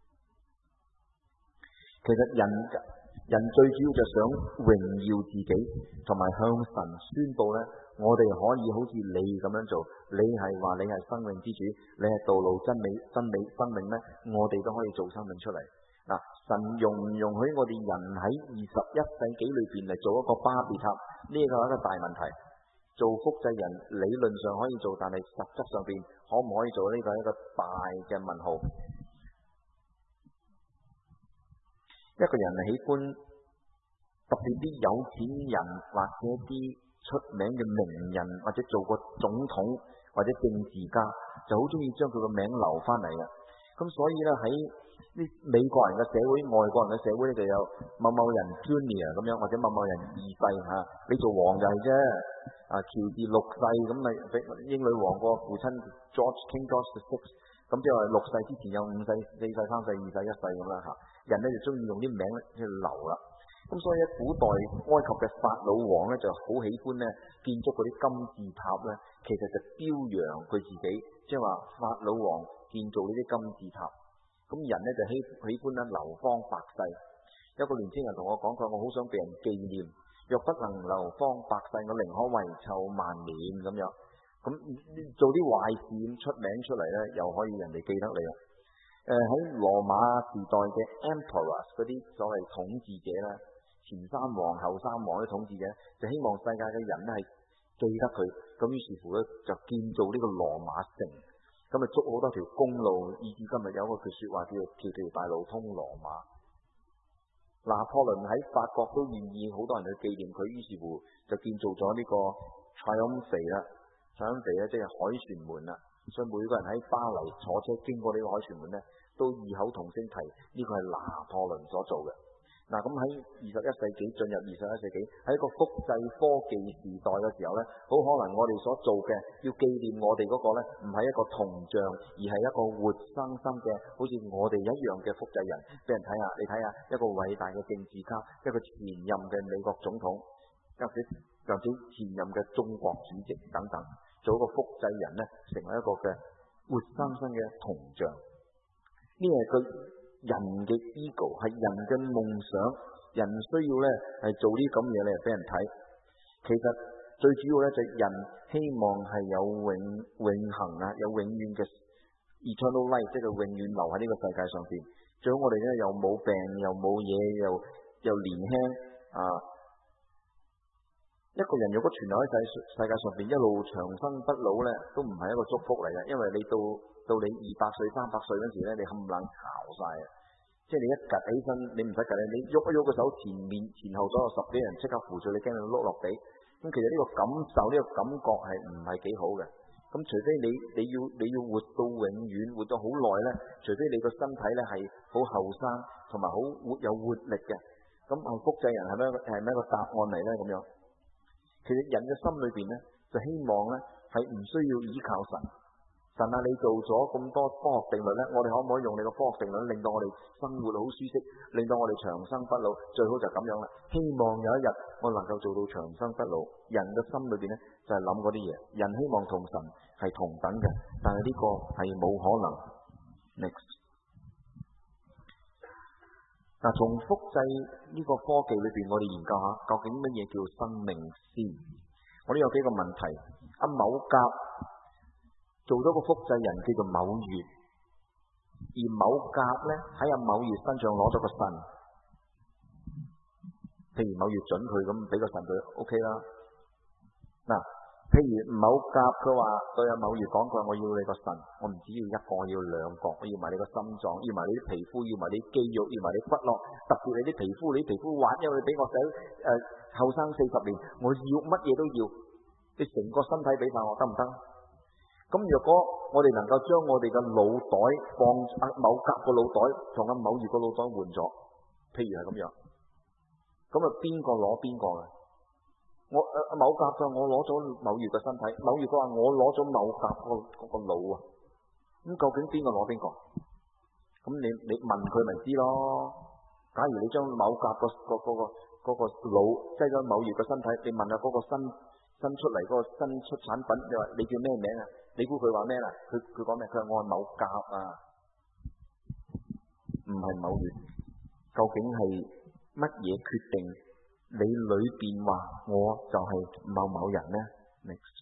其實人最主要就想榮耀自己，同埋向神宣佈咧，我哋可以好似你咁樣做。你係話你係生命之主，你係道路、真理、生命咧，我哋都可以做生命出嚟。嗱，神容唔容許我哋人喺21世紀裏邊嚟做一個巴別塔？呢個係一個大問題。做複製人理論上可以做，但係實質上邊可唔可以做呢？個係一個大嘅問號。一個人喜歡，特別啲有錢人或者啲出名嘅名人，或者做過總統或者政治家，就好中意將佢個名留翻嚟嘅。咁所以咧喺啲美國人嘅社會、外國人嘅社會咧，就有某某人 Junior 咁樣，或者某某人2世嚇，你做王就係啫。喬治6世咁咪英女王個父親 King George VI， 咁即係話6世之前有5世、4世、3世、2世、1世咁啦嚇。人咧就中意用啲名咧去留啦。咁所以喺古代埃及嘅法老王咧就好喜歡咧建築嗰啲金字塔咧，其實就表揚佢自己，即係話法老王建造呢啲金字塔。咁人咧就喜歡咧流芳百世。有個年輕人同我講，佢話我好想被人紀念，若不能流芳百世，我寧可遺臭萬年咁樣。咁做啲壞事咁出名出嚟咧，又可以人哋記得你啦。喺羅馬時代嘅 emperors 嗰啲所謂統治者咧，前三王後三王啲統治者，就希望世界嘅人咧係記得佢，咁於是乎咧就建造呢個羅馬城，咁啊築好多條公路，以至今日有一個句説話叫做條條大路通羅馬。拿破崙喺法國都願意好多人去紀念佢，於是乎就建造咗呢個 Triumph 啦，Triumph 咧即係凱旋門啦。所以每個人喺巴黎坐車經過呢個凱旋門咧，都異口同聲提呢個係拿破崙所做嘅。嗱，咁喺21世紀進入21世紀，喺一個複製科技時代嘅時候咧，好可能我哋所做嘅要紀念我哋嗰個咧，唔係一個銅像，而係一個活生生嘅，好似我哋一樣嘅複製人，俾人睇下。你睇下一個偉大嘅政治家，一個前任嘅美國總統，或者前任嘅中國主席等等，做一個複製人咧，成為一個嘅活生生嘅銅像。呢係佢人嘅 ego， 係人嘅夢想，人需要咧係做啲咁嘢嚟俾人睇。其實最主要咧就係人希望係有永恆啊，有永遠嘅 eternal life， 即係永遠留喺呢個世界上邊。最好我哋咧又冇病，又冇嘢，又年輕啊！一個人如果存留喺世界上邊一路長生不老咧，都唔係一個祝福嚟嘅，因為你到你200歲、300歲嗰時咧，你冚唪唥巢晒啊！即係你一趌起身，你唔使趌，你喐一喐個手，前後左右10幾人即刻扶住你，驚你碌落地。咁其實呢個感受，呢個感覺係唔係幾好嘅？咁除非你要活到永遠，活到好耐咧，除非你個身體咧係好後生，同埋好有活力嘅。咁係複製人係咪一個答案嚟咧？咁樣。其實人嘅心裏邊咧，就希望咧係唔需要依靠神， 神啊，你做咗咁多科學定律呢，我哋可唔可以用你個科學定律令到我哋生活好舒適，令到我哋長生不老？最好就咁樣啦。希望有一日我能夠做到長生不老。人嘅心裏邊呢，就係諗嗰啲嘢，人希望同神係同等嘅，但係呢個係冇可能。Next， 嗱，從複製呢個科技裏邊，我哋研究下究竟乜嘢叫生命先。我哋有幾個問題。阿某甲做咗個複製人叫做某月，而某甲呢喺阿某月身上攞咗個腎，譬如某月准佢咁俾個腎佢 OK 啦。嗱，譬如某甲佢話對阿某月講，佢話我要你個腎，我唔只要一個，我要兩個，我要埋你個心臟，要埋你啲皮膚，要埋你肌肉，要埋你骨骼，特別你啲皮膚，你皮膚滑，因為你俾我仔後生40年，我要乜嘢都要，你成個身體俾晒我得唔得？咁若果我哋能夠將我哋嘅腦袋放阿某甲個腦袋同阿某月個腦袋換咗，譬如係咁樣，咁啊邊個攞邊個嘅？我某甲佢話我攞咗某月嘅身體，某月佢話我攞咗某甲個腦啊。咁究竟邊個攞邊個？咁你問佢咪知咯。假如你將某甲個腦擠咗某月嘅身體，你問下嗰個新出嚟嗰個新出產品，你話你叫咩名啊？你估佢話咩啦？佢講咩？佢話我係某甲啊，唔係某月。究竟係乜嘢決定你裏邊話我就係某某人呢？ Next，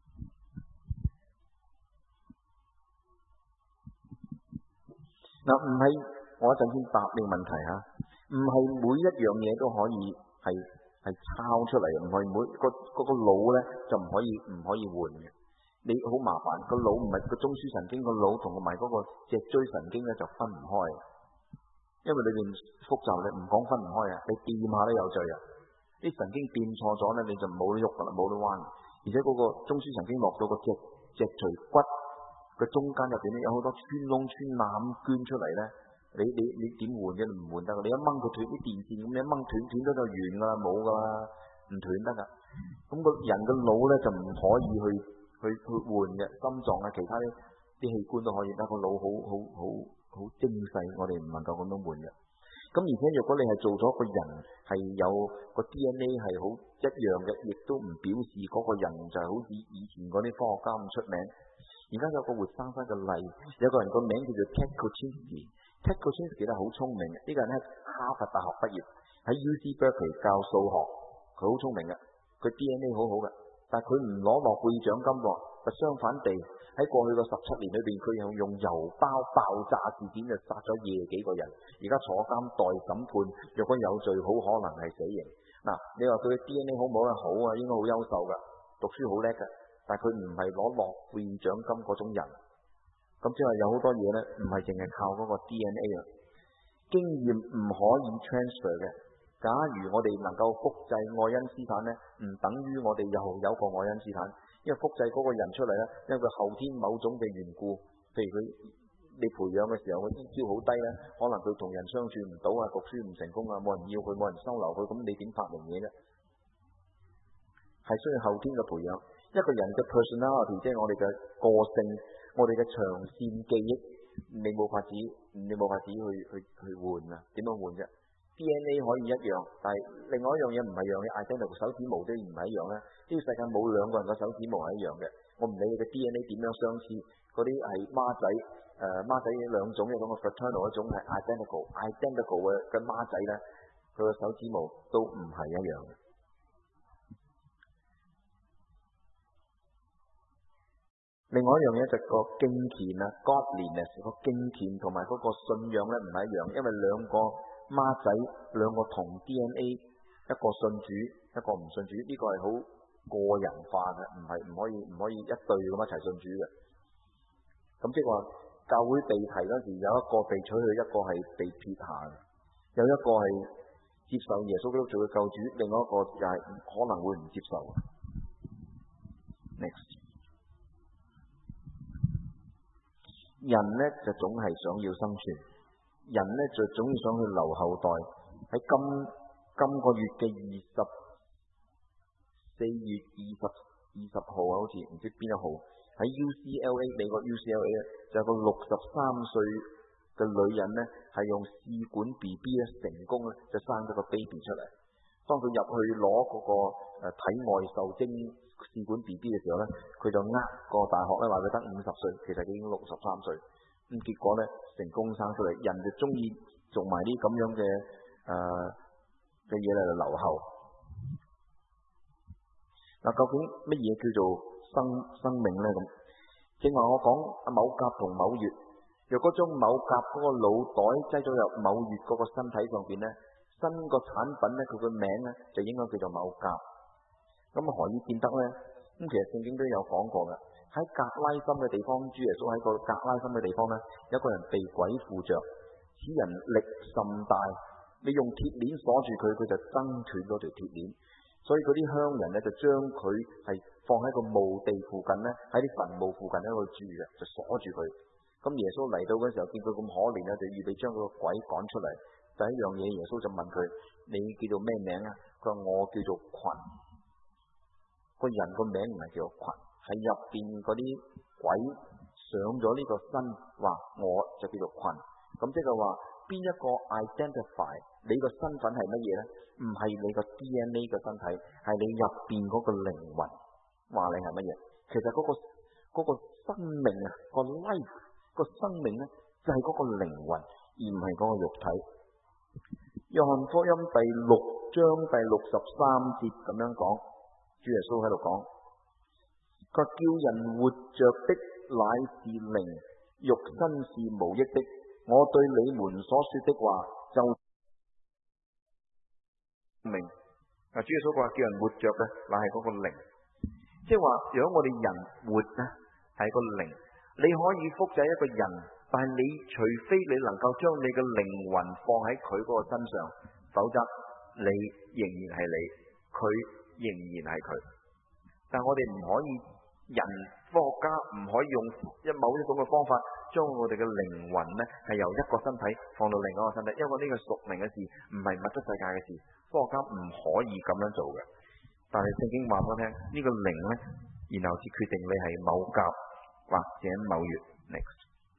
嗱，唔係我一陣先答呢個問題嚇，唔係每一樣嘢都可以係抄出嚟，唔係每個腦咧就唔可以換嘅。你好麻煩，個腦唔係個中樞神經個腦同埋嗰個脊椎神經咧就分唔開，因為裏邊複雜咧唔講分唔開啊，你掂下都有罪啊！啲神經掂錯咗咧你就冇得喐噶啦，冇得彎，而且嗰個中樞神經落到個脊椎骨嘅中間入邊咧有好多穿窿穿罅捐出嚟咧，你點換嘅？你唔換得噶，你一掹佢斷啲電線咁，你一掹斷咗就完噶啦，冇噶啦，唔斷得噶。咁個人嘅腦咧就唔可以去換嘅，心臟啊其他啲器官都可以，但個腦好精細，我哋唔能夠咁樣換嘅。咁而且如果你係做咗個人係有個 DNA 係好一樣嘅，亦都唔表示嗰個人就係好似以前嗰啲科學家咁出名。而家有個活生生嘅例，有個人個名叫做 Ted Kaczynski。Ted Kaczynski 咧好聰明嘅，呢個人咧哈佛大學畢業，喺 UC Berkeley 教數學，佢好聰明嘅，佢 DNA 好好嘅，但係佢唔攞諾貝爾獎金喎。相反地，喺過去個17年裏邊，佢用郵包爆炸事件就殺咗幾個人，而家坐監待審判，若果有罪，好可能係死刑。嗱，你話佢嘅 DNA 好唔好咧？好啊，應該好優秀噶，讀書好叻嘅，但係佢唔係攞諾貝爾獎金嗰種人。咁即係有好多嘢咧，唔係淨係靠嗰個 DNA 啊，經驗唔可以 transfer 嘅。假如我哋能夠複製愛因斯坦咧，唔等於我哋又有個愛因斯坦，因為複製嗰個人出嚟咧，因為佢後天某種嘅緣故，譬如你培養嘅時候，佢 EQ 好低咧，可能佢同人相處唔到啊，讀書唔成功啊，冇人要佢，冇人收留佢，咁你點發明嘢啫？係需要後天嘅培養。一個人嘅 personality， 即係我哋嘅個性，我哋嘅長線記憶，你冇法子去換啊？點樣換啫？DNA 可以一樣，但係另外一樣嘢唔係一樣嘅 identical， 手指毛都唔係一樣咧。呢個世界冇兩個人嘅手指毛係一樣嘅。我唔理你嘅 DNA 點樣相似，嗰啲係孖仔，孖仔兩種，一種係 fraternal， 一種係 identical 嘅孖仔咧，佢嘅手指毛都唔係一樣嘅。另外一樣嘢就係個敬虔啊 ，godliness， 個敬虔同埋嗰個信仰咧唔係一樣，因為兩個孖仔兩個同 DNA， 一個信主，一個唔信主，呢個係好個人化嘅，唔可以一對咁一齊信主嘅。咁即係話教會被提嗰時，有一個被取去，一個係被撇下嘅，有一個係接受耶穌基督做嘅救主，另外一個又係可能會唔接受。Next。人呢就總係想要生存，人呢就總要想去留後代。喺今個月嘅4月20號啊，好似唔知邊一號，喺喺 UCLA 美國 UCLA 咧，就有個63歲嘅女人咧，係用試管 BB 咧成功咧就生咗個 baby 出嚟。當佢入去攞嗰個體外受精試管 BB 嘅時候咧，佢就個大學咧話佢得50歲，其實佢已經63歲。咁結果咧成功生出嚟，人就中意做埋啲咁樣嘅嘢嚟留後。嗱，究竟乜嘢叫做生命咧？咁正話我講某甲同某乙，若果將某甲嗰個腦袋擠咗入某乙嗰個身體上邊咧，新個產品咧佢個名咧就應該叫做某甲。咁何以見得咧？咁其實聖經都有講過嘅。喺格拉森嘅地方，主耶穌喺個格拉森嘅地方咧，有個人被鬼附着，此人力甚大，你用鐵鏈鎖住佢，佢就掙斷嗰條鐵鏈。所以嗰啲鄉人咧就將佢係放喺個墓地附近咧，喺啲墳墓附近喺度住嘅，就鎖住佢。咁耶穌嚟到嗰時候，見佢咁可憐咧，就預備將嗰個鬼趕出嚟。第一樣嘢，耶穌就問佢：你叫做咩名啊？佢話我叫做群。個人個名唔係叫做群，係入邊嗰啲鬼上咗呢個身，話我就叫做群。咁即係話邊一個 identify 你個身份係乜嘢咧？唔係你個 DNA 嘅身體，係你入邊嗰個靈魂，話你係乜嘢？其實嗰個生命啊，個 life 個生命咧，就係嗰個靈魂，而唔係嗰個肉體。約翰福音第6章第63節咁樣講，主耶穌喺度講，佢叫人活着的乃是靈，肉身是無益的。我對你們所說的話就明。主耶穌話叫人活着嘅乃係嗰個靈，即係話如果我哋人活咧係個靈，你可以複製一個人，但係你除非你能夠將你嘅靈魂放喺佢嗰個身上，否則你仍然係你，佢仍然係佢。但係我哋唔可以，科學家唔可以用某一種嘅方法將我哋嘅靈魂呢係由一個身體放到另一個身體，因為呢個屬靈嘅事，唔係物質世界嘅事，科學家唔可以咁樣做嘅。但係聖經話俾我聽，呢個靈呢，然後至決定你係某甲或者某月。Next，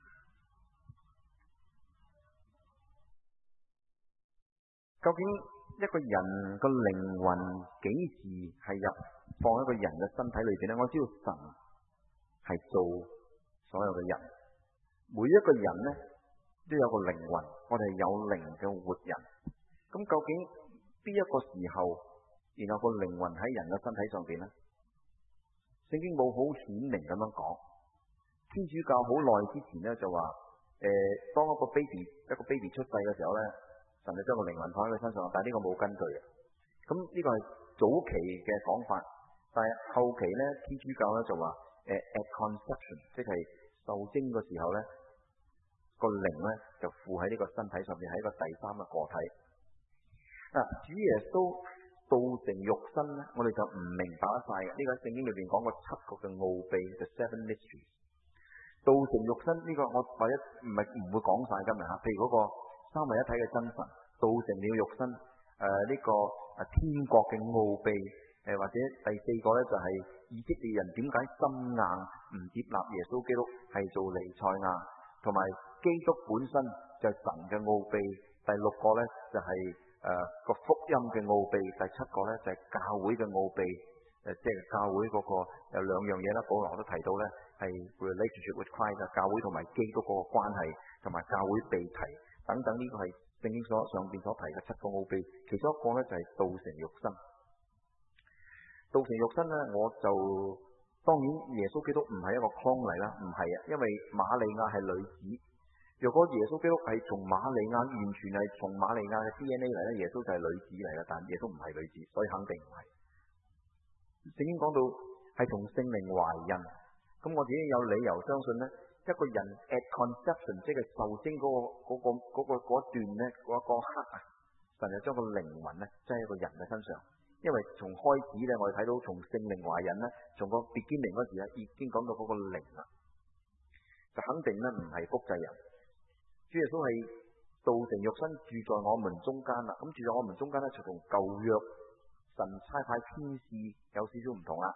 究竟一個人個靈魂幾時係放喺一個人嘅身體裏邊呢？我知道神係做所有嘅人，每一個人呢都有個靈魂，我哋係有靈嘅活人。咁究竟邊一個時候，然後個靈魂喺人嘅身體上邊呢？聖經冇好顯明咁樣講。天主教好耐之前呢就話，當一個 baby 出世嘅時候呢，神就將個靈魂放喺佢身上，但係呢個冇根據嘅。咁呢個係早期嘅講法，但係後期呢，天主教呢就話，at conception， 即係受精嘅時候呢，個靈呢就附喺呢個身體上面，係一個第三個個體。主耶穌道成肉身呢，我哋就唔明白得晒嘅。呢個喺聖經裏邊講過7個嘅奧秘 ，the seven mysteries。道成肉身呢個我或者唔會講晒今日吓，譬如嗰個三位一體嘅真神道成了肉身，呢個天國嘅奧秘，或者第4個呢就係以色列人點解心硬唔接納耶穌基督係做彌賽亞，同埋基督本身就係神嘅奧秘。第6個呢就係個福音嘅奧秘。第7個呢就係教會嘅奧秘。即係教會嗰個有2樣嘢啦，保羅都提到呢係 relationship with Christ， 教會同埋基督嗰個關係，同埋教會被提等等，呢個係聖經上邊所提嘅7個奧秘。其中一個呢就係道成肉身。道成肉身呢，我就當然耶穌基督唔係一個 clone 嚟啦，唔係啊，因為瑪利亞係女子。如果耶穌基督係從瑪利亞，完全係從瑪利亞嘅 DNA 嚟咧，耶穌就係女子嚟嘅，但耶穌唔係女子，所以肯定唔係。聖經講到係從聖靈懷孕，咁我自己有理由相信呢，一個人 at conception， 即係受精嗰段呢，嗰一個刻啊，神就將個靈魂呢，即係一個人嘅身上。因為從開始呢，我哋睇到從聖靈懷孕呢，從個 beginning 嗰時呢，已經講到嗰個靈啦，就肯定呢唔係複製人。主耶穌係道成肉身住在我們中間啦，咁住在我們中間呢，就同舊約神差派天使有少少唔同啦。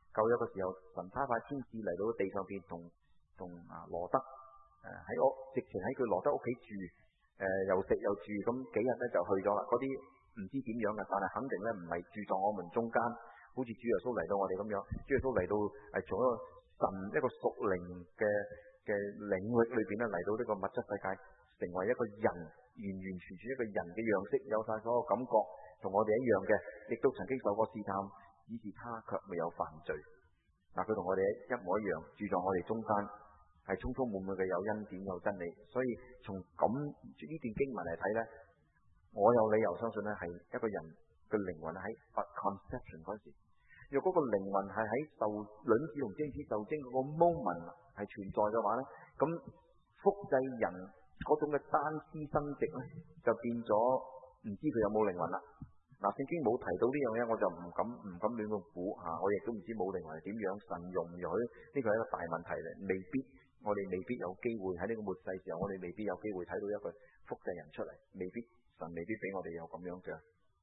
舊約嘅時候，神差派天使嚟到地上邊同羅德喺屋，直情喺佢羅德屋企住，又食又住，咁幾日咧就去咗啦。嗰啲唔知點樣嘅，但係肯定咧唔係住在我們中間，好似主耶穌嚟到我哋咁樣。主耶穌嚟到係從一個神一個屬靈嘅領域裏邊咧嚟到呢個物質世界，成為一個人，完完全全一個人嘅樣式，有晒所有感覺，同我哋一樣嘅，亦都曾經受過試探，只是他卻未有犯罪。嗱，佢同我哋一模一樣，住在我哋中間，係充充滿滿嘅有恩典有真理。所以從咁呢段經文嚟睇呢，我有理由相信呢係一個人嘅靈魂喺 conception 嗰時，若嗰個靈魂係喺卵子同精子受精嗰個 moment 係存在嘅話呢，咁複製人嗰種嘅單絲生殖呢，就變咗唔知佢有冇靈魂啦。嗱，聖經冇提到呢樣嘢，我就唔敢亂咁估嚇，我亦都唔知冇靈魂係點樣，神容唔容許呢個係一個大問題嚟，我哋未必有機會喺呢個末世時候，我哋未必有機會睇到一個複製人出嚟，神未必俾我哋有咁樣嘅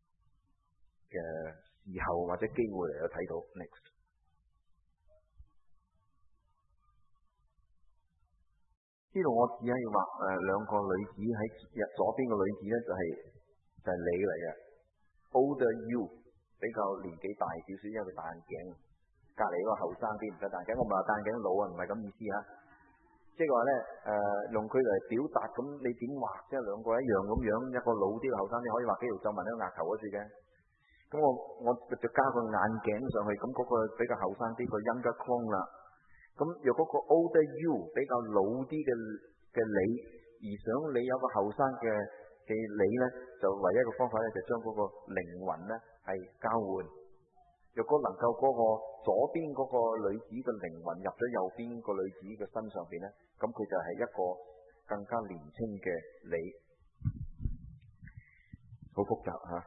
時候或者機會嚟到睇到。Next， 呢度我只係畫兩個女子，喺左邊個女子呢就係你嚟嘅。Older you 比較年紀大少少，因為佢戴眼鏡。隔離嗰個後生啲唔使戴眼鏡，我唔係話戴眼鏡老啊，唔係咁意思嚇。即係話咧用佢嚟表達，咁你點畫啫？兩個一樣咁樣，一個老啲嘅後生，你可以畫幾條皺紋喺個額頭嗰處嘅。咁我就加個眼鏡上去，咁嗰個比較後生啲，個 younger clone 啦。咁若嗰個 older you 比較老啲嘅你，而想你有個後生嘅你呢，就唯一一個方法呢，就將嗰個靈魂呢係交換。若果能夠嗰個左邊嗰個女子嘅靈魂入咗右邊個女子嘅身上邊呢，咁佢就係一個更加年輕嘅你。好複雜嚇。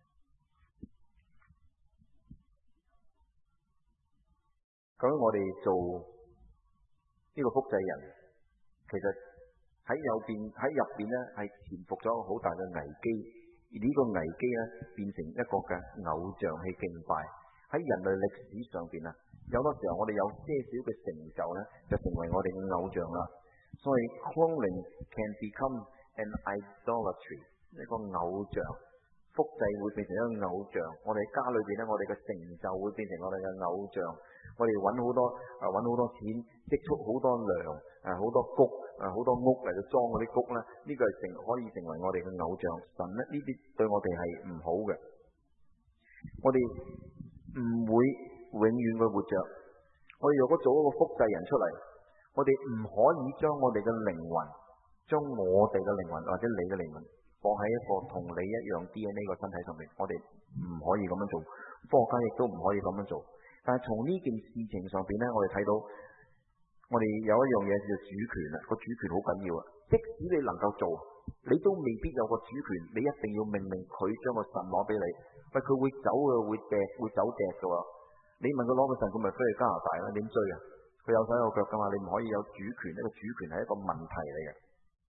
咁我哋做呢個複製人，其實喺入邊呢係潛伏咗好大嘅危機，而呢個危機呢變成一個嘅偶像去敬拜。喺人類歷史上邊啊，有多時候我哋有些少嘅成就呢，就成為我哋嘅偶像啦。所以 cloning can become an idolatry， 一個偶像，複製會變成一個偶像。我哋家裏邊呢，我哋嘅成就會變成我哋嘅偶像。我哋揾好多錢，積蓄好多糧，好多谷，好多屋嚟到裝嗰啲谷呢，呢個係可以成為我哋嘅偶像。神呢，呢啲對我哋係唔好嘅。我哋唔會永遠去活着。我哋如果做一個複製人出嚟，我哋唔可以將我哋嘅靈魂，將我哋嘅靈魂或者你嘅靈魂放喺一個同你一樣 DNA 個身體上面，我哋唔可以咁樣做。科學家亦都唔可以咁樣做。但係從呢件事情上邊呢，我哋睇到，我哋有一樣嘢叫做主權啊！個主權好緊要啊！即使你能夠做，你都未必有個主權。你一定要命令佢將個腎攞俾你。喂，佢會走嘅，會走趯嘅喎。你問佢攞個腎，佢咪飛去加拿大啦？點追啊？佢有手有腳噶嘛？你唔可以有主權，呢個主權係一個問題嚟嘅。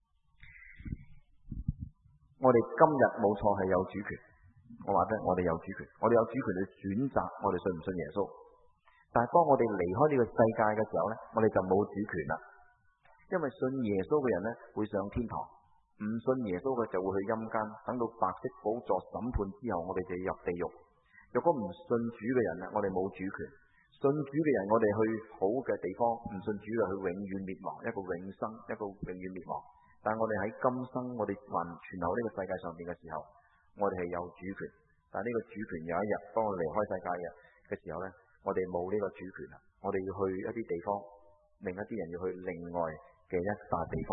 我哋今日冇錯係有主權。我話啫，我哋有主權，我哋有主權去選擇我哋信唔信耶穌。但係當我哋離開呢個世界嘅時候呢，我哋就冇主權啦。因為信耶穌嘅人呢會上天堂，唔信耶穌嘅就會去陰間，等到白色寶座審判之後，我哋就要入地獄。如果唔信主嘅人呢，我哋冇主權。信主嘅人，我哋去好嘅地方；唔信主嘅去永遠滅亡，一個永生，一個永遠滅亡。但係我哋喺今生，我哋還存留呢個世界上邊嘅時候，我哋係有主權。但係呢個主權有一日當我離開世界嘅時候呢，我哋冇呢個主權啦。我哋要去一啲地方，另一啲人要去另外嘅一笪地方。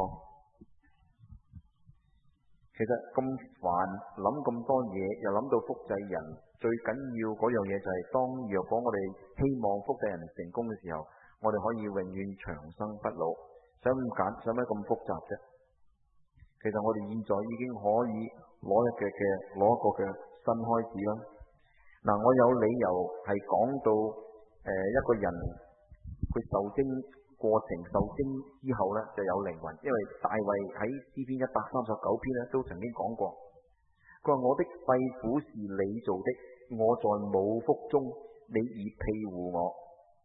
其實咁煩，諗咁多嘢，又諗到複製人，最緊要嗰樣嘢就係若果我哋希望複製人成功嘅時候，我哋可以永遠長生不老。使乜咁複雜啫？其實我哋現在已經可以攞一個嘅新開始啦。嗱，我有理由係講到一個人佢受精之後呢就有靈魂，因為大衛喺詩篇139篇呢都曾經講過，佢話我的肺腑是你做的，我在母腹中，你已庇護我。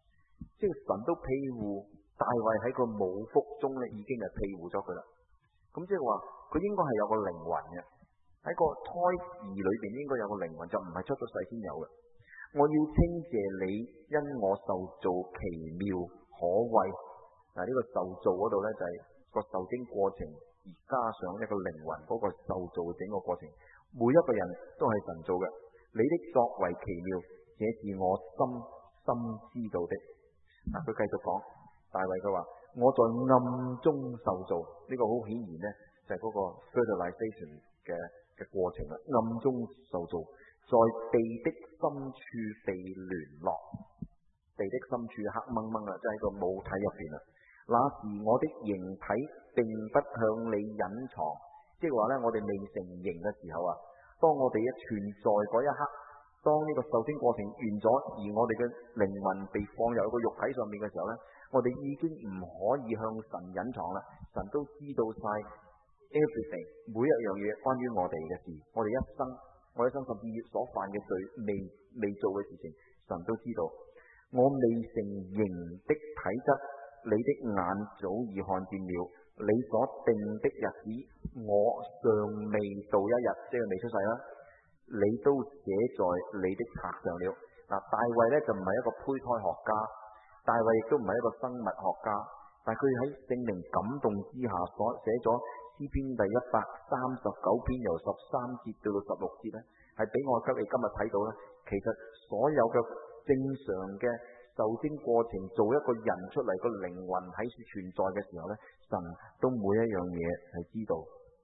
即係神都庇護大衛喺個母腹中咧，已經係庇護咗佢啦。咁即係話佢應該係有個靈魂嘅，喺個胎兒裏邊應該有個靈魂，就唔係出咗世先有嘅。我要稱謝你，因我受造奇妙可畏。嗱，呢個受造嗰度咧就係個受精過程，而加上一個靈魂嗰個受造整個過程，每一個人都係神造嘅。你的作為奇妙，這是我心知道的。嗱，佢繼續講，大衛佢話我在暗中受造，呢個好顯然呢，就係嗰個 fertilization 嘅過程啦。暗中受造，在地的深處被聯絡，地的深處黑掹掹啦，即係個母體入邊啦。那時我的形體並不向你隱藏，即係話呢，我哋未成形嘅時候啊，當我哋一存在嗰一刻，當呢個受精過程完咗，而我哋嘅靈魂被放入一個肉體上面嘅時候呢，我哋已經唔可以向神隱藏啦。神都知道晒 everything， 每一樣嘢關於我哋嘅事，我哋一生甚至所犯嘅罪，未做嘅事情，神都知道。我未成形的體質，你的眼早已看見了。你所定的日子，我尚未到一日，即係未出世啦。你都寫在你的冊上了。嗱，大衛呢就唔係一個胚胎學家，大衛亦都唔係一個生物學家，但係佢喺聖靈感動之下所寫咗詩篇第139篇由13節到到16節呢，係俾我哋今日睇到呢，其實所有嘅正常嘅受精過程，做一個人出嚟個靈魂喺處存在嘅時候呢，神都每一樣嘢係知道。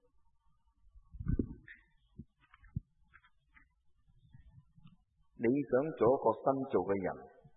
你想做一個新造嘅人，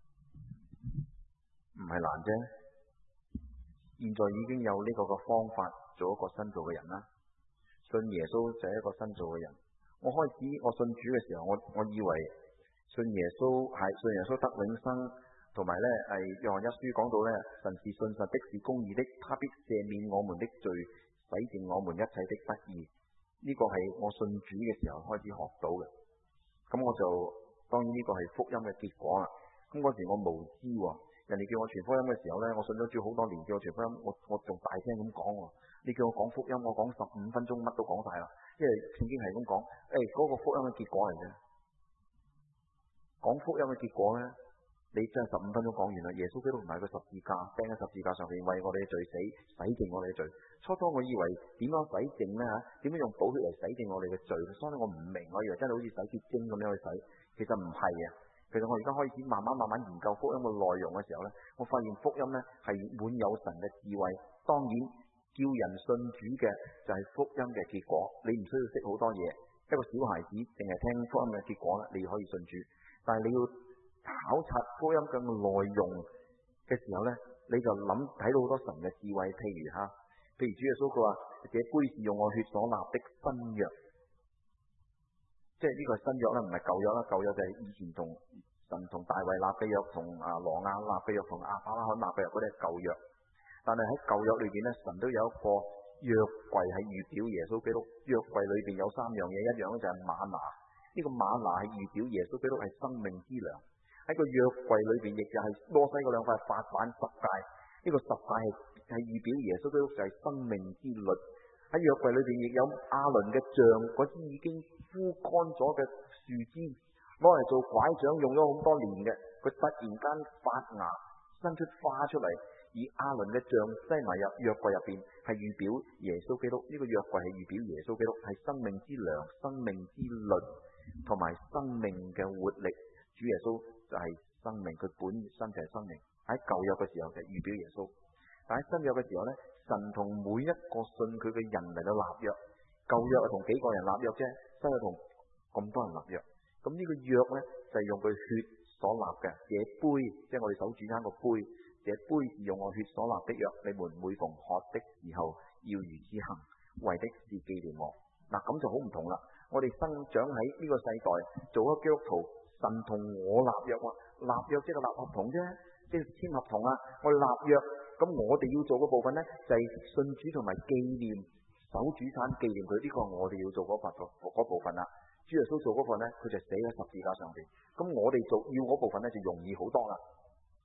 唔係難啫。現在已經有呢個嘅方法做一個新造嘅人啦。信耶穌就係一個新造嘅人。我信主嘅時候，我以為信耶穌得永生，同埋呢係約翰一書講到呢，神是信實的，是公義的，他必赦免我們的罪，洗淨我們一切的不義。呢個係我信主嘅時候開始學到嘅。咁我就當然呢個係福音嘅結果啦。咁嗰時我無知喎，人哋叫我傳福音嘅時候呢，我信咗主好多年，叫我傳福音，我仲大聲咁講喎。你叫我講福音，我講15分鐘乜都講晒啦，因為聖經係咁講，嗰個福音嘅結果嚟嘅。講福音嘅結果呢，你真係15分鐘講完啦。耶穌基督唔係個十字架，釘喺十字架上面為我哋嘅罪死，洗淨我哋嘅罪。初我以為點樣洗淨呢？點樣用寶血嚟洗淨我哋嘅罪？所以我唔明，我以為真係好似洗潔精咁樣去洗，其實唔係嘅。其實我而家開始慢慢研究福音嘅內容嘅時候呢，我發現福音呢係滿有神嘅智慧。當然叫人信主嘅就係福音嘅結果，你唔需要識好多嘢。一個小孩子淨係聽福音嘅結果呢，你可以信主。但係你要考察福音嘅內容嘅時候呢，你就睇到好多神嘅智慧。譬如主耶穌佢話：這杯是用我血所立的新約。即係呢個係新約啦，唔係舊約啦。舊約就係以前神同大衛立嘅約，同挪亞立嘅約，同亞伯拉罕立嘅約，嗰啲係舊約。但係喺舊約裏邊呢，神都有一個約櫃係預表耶穌基督。約櫃裏邊有3樣嘢，一樣就係瑪拿。呢個瑪拿係預表耶穌基督係生命之糧。喺個約櫃裏邊，亦就係摩西嗰兩塊法版十誡。呢個十誡係預表耶穌基督就係生命之律。喺約櫃裏邊亦有亞倫嘅杖，嗰支已經枯乾咗嘅樹枝，攞嚟做拐杖，用咗好多年嘅，佢突然間發芽，生出花出嚟。而亞倫嘅杖擠埋入約櫃入邊，係預表耶穌基督。呢個約櫃係預表耶穌基督，係生命之糧、生命之律同埋生命嘅活力。主耶穌就係生命，佢本身就係生命。喺舊約嘅時候就預表耶穌，但喺新約嘅時候呢，神同每一個信佢嘅人嚟到立約。舊約係同幾個人立約啫，新約同咁多人立約。咁呢個約呢，就係用佢血所立嘅。這杯即係我哋手主餐個杯，這杯是用我血所立的約，你們每逢喝的時候要如此行，為的是紀念我。嗱，咁就好唔同啦。我哋生長喺呢個世代做咗基督徒，神同我立約喎，立約即係立合同啫，即係簽合同啊。我立約，咁我哋要做嗰部分呢，就係信主同埋紀念守主餐，紀念佢。呢個我哋要做嗰部分啦。主耶穌做嗰份呢，佢就死喺十字架上邊。咁我哋要嗰部分呢，就容易好多啦。因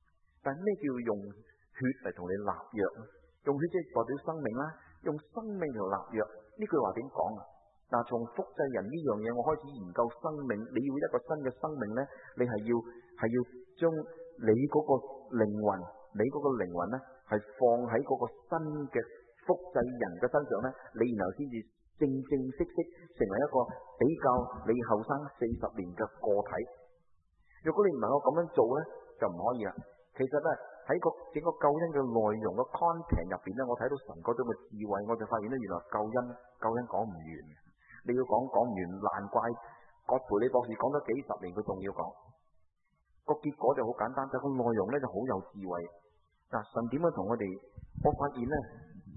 但係咩叫用血嚟同你立約呢？用血即係代表生命啦，用生命嚟立約，呢句話點講啊？嗱，從複製人呢樣嘢，我開始研究生命。你要一個新嘅生命呢，你係要將你嗰個靈魂，呢，係放喺嗰個新嘅複製人嘅身上呢，你然後先至正式成為一個比較你後生40年嘅個體。如果你唔能夠咁樣做呢，就唔可以啦。其實呢，喺個整個救恩嘅內容嘅 content 入邊呢，我睇到神嗰種嘅智慧，我就發現呢，原來救恩講唔完。你要講唔完，難怪葛培理博士講咗幾十年，佢仲要講。個結果就好簡單，就個內容咧就好有智慧。嗱，神點樣同我哋？我發現咧，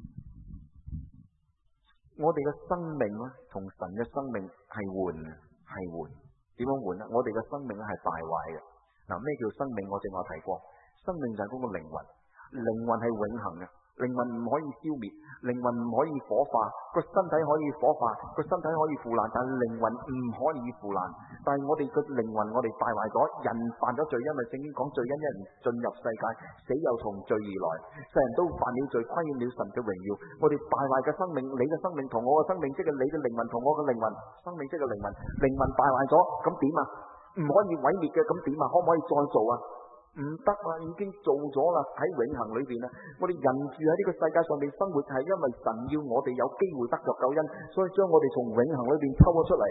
我哋嘅生命咧，同神嘅生命係換。點樣換咧？我哋嘅生命咧係敗壞嘅。嗱，咩叫生命？我正話提過，生命就係嗰個靈魂，靈魂係永恆嘅。靈魂唔可以消滅，靈魂唔可以火化，個身體可以火化，個身體可以腐爛，但係靈魂唔可以腐爛。但係我哋個靈魂，我哋敗壞咗，人犯咗罪，因為聖經講罪因一人進入世界，死又從罪而來，世人都犯了罪，虧欠了神嘅榮耀。我哋敗壞嘅生命，你嘅生命同我嘅生命，即係你嘅靈魂同我嘅靈魂，生命即係靈魂敗壞咗，咁點啊？唔可以毀滅嘅，咁點啊？可唔可以再做啊？唔得啦，已經做咗啦，喺永恆裏邊啦。我哋人住喺呢個世界上面生活，係因為神要我哋有機會得着救恩，所以將我哋從永恆裏邊抽咗出嚟。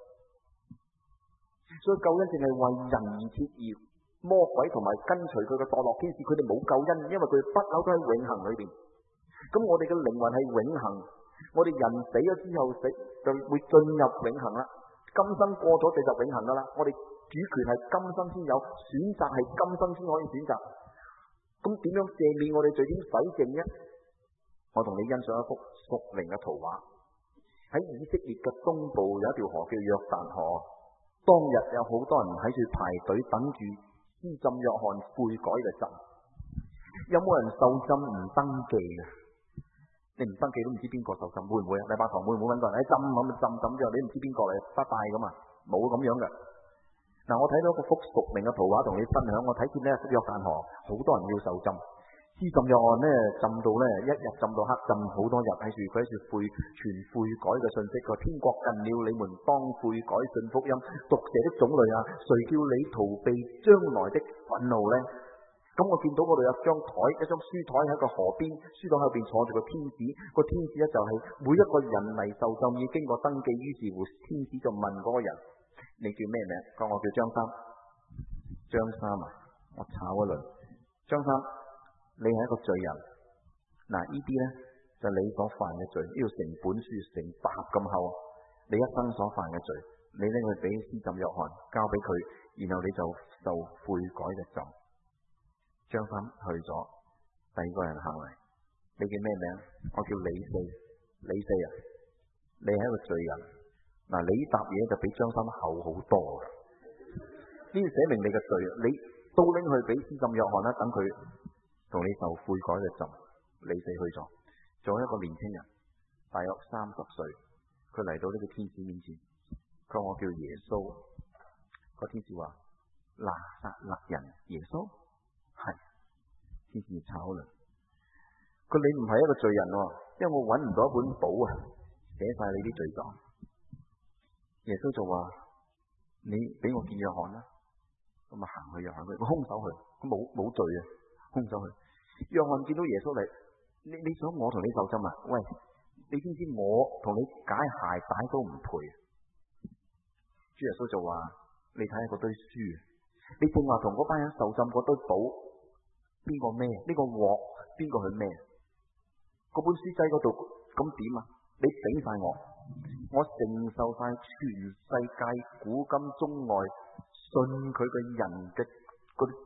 所以救恩淨係為人而設，而魔鬼同埋跟隨佢嘅墮落天使，佢哋冇救恩，因為佢哋不嬲都喺永恆裏邊。咁我哋嘅靈魂係永恆，我哋人死咗之後就會進入永恆啦。今生過咗就永恆噶啦，我哋主權係今生先有，選擇係今生先可以選擇。咁點樣赦免我哋罪？點洗淨呢？我同你欣賞一幅屬靈嘅圖畫。喺以色列嘅東部有一條河叫約旦河，當日有好多人喺度排隊等住施浸約翰悔改嘅浸。有冇人受浸唔登記嘅？你唔登記都唔知邊個受浸，會唔會啊？禮拜堂會唔會揾個人喺浸咁浸之後，你唔知邊個嚟拜拜咁啊？冇咁樣嘅。嗱，我睇到一個幅屬靈嘅圖畫同你分享。我睇見呢約旦河好多人要受浸，施浸約翰呢浸到呢一日浸到黑，浸好多日喺度，佢喺度傳悔改嘅信息，個天國近了，你們當悔改信福音。毒蛇的種類啊，誰叫你逃避將來的憤怒呢？咁我見到嗰度有張台，一張書台喺個河邊，書台後邊坐住個天使，個天使咧就係每一個人嚟受浸要經過登記，於是乎天使就問嗰個人：你叫咩名？講我叫張三。張三啊，我炒一輪。張三，你係一個罪人。嗱，呢啲咧就你所犯嘅罪，呢度成本書成沓咁厚，你一生所犯嘅罪，你拎去俾施浸約翰，交俾佢，然後你就受悔改嘅浸。張三去咗，第二個人行嚟，你叫咩名？我叫李四。李四啊，你係一個罪人。嗱，你呢沓嘢就比張三厚好多噶。呢寫明你嘅罪，你都拎去俾施浸約翰啦，等佢同你受悔改嘅浸。李四去咗，仲有一個年輕人，大約30歲，佢嚟到呢個天使面前，佢話我叫耶穌。個天使話：拿撒勒人耶穌。係，天使炒啦。佢你唔係一個罪人喎，因為我揾唔到一本簿啊，寫晒你啲罪狀。耶穌就話：你俾我見約翰啦。咁啊行去約翰佢，空手去，佢冇罪啊，空手去。約翰見到耶穌嚟，你想我同你受浸啊？喂，你知唔知我同你解鞋帶都唔配？主耶穌就話：你睇下嗰堆書，你正話同嗰班人受浸嗰堆簿。邊個咩？呢個鑊邊個去咩？嗰本書仔嗰度咁點啊？你俾晒我承受晒全世界古今中外信佢嘅人嘅嗰啲罪，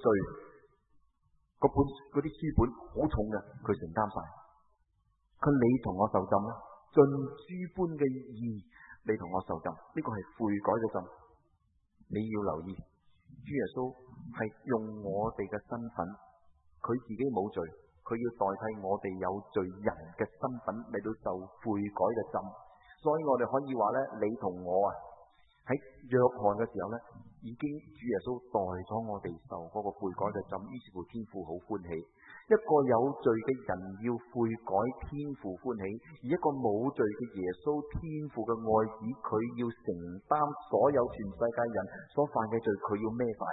嗰啲書本好重嘅，佢承擔晒。佢你同我受浸啦，盡諸般嘅義，你同我受浸，呢個係悔改嘅浸。你要留意，主耶穌係用我哋嘅身份。佢自己冇罪，佢要代替我哋有罪人嘅身份嚟到受悔改嘅浸，所以我哋可以話咧，你同我啊喺約翰嘅時候呢，已經主耶穌代咗我哋受嗰個悔改嘅浸，於是乎天父好歡喜。一個有罪嘅人要悔改，天父歡喜；而一個冇罪嘅耶穌，天父嘅愛子，佢要承擔所有全世界人所犯嘅罪，佢要孭晒，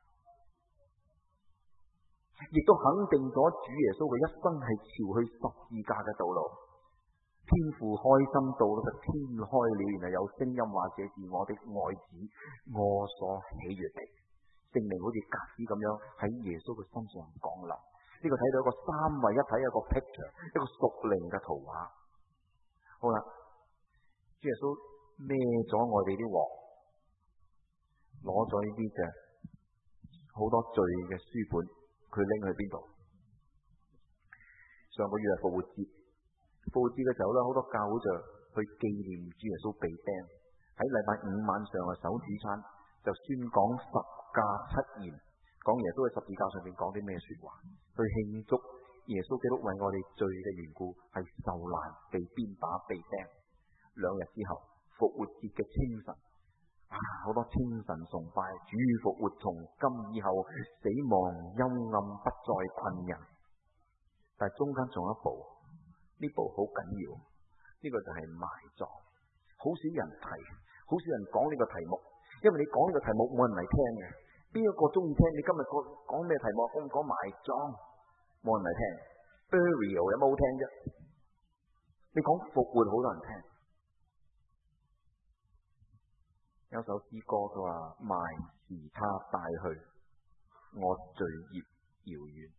亦都肯定咗主耶穌嘅一生係朝去十字架嘅道路。天父開心到咧，天開了，然後有聲音話：這是我的愛子，我所喜悅的。聖靈好似鴿子咁樣喺耶穌嘅身上降臨。呢個睇到一個三位一體，一個 picture， 一個屬靈嘅圖畫。好啦，主耶穌孭咗我哋啲鑊，攞咗呢啲嘅好多罪嘅書本，佢拎去邊度？上個月係復活節。復活節嘅時候咧，好多教會就去紀念主耶穌被釘。喺禮拜五晚上嘅首主餐就宣講十架七言，講耶穌喺十字架上面講啲咩說話，去慶祝耶穌基督為我哋罪嘅緣故係受難、被鞭打、被釘。2日之後，復活節嘅清晨，好多清晨崇拜，主復活，從今以後死亡幽暗不再困人。但係中間仲有一步。呢步好緊要，呢個就係埋葬，好少人提，好少人講呢個題目，因為你講呢個題目冇人嚟聽嘅。邊一個中意聽？你今日講咩題目？講埋葬，冇人嚟聽。Burial 有冇好聽啫？你講復活好多人聽。有首詩歌佢話：埋是他帶去，我罪孽遙遠。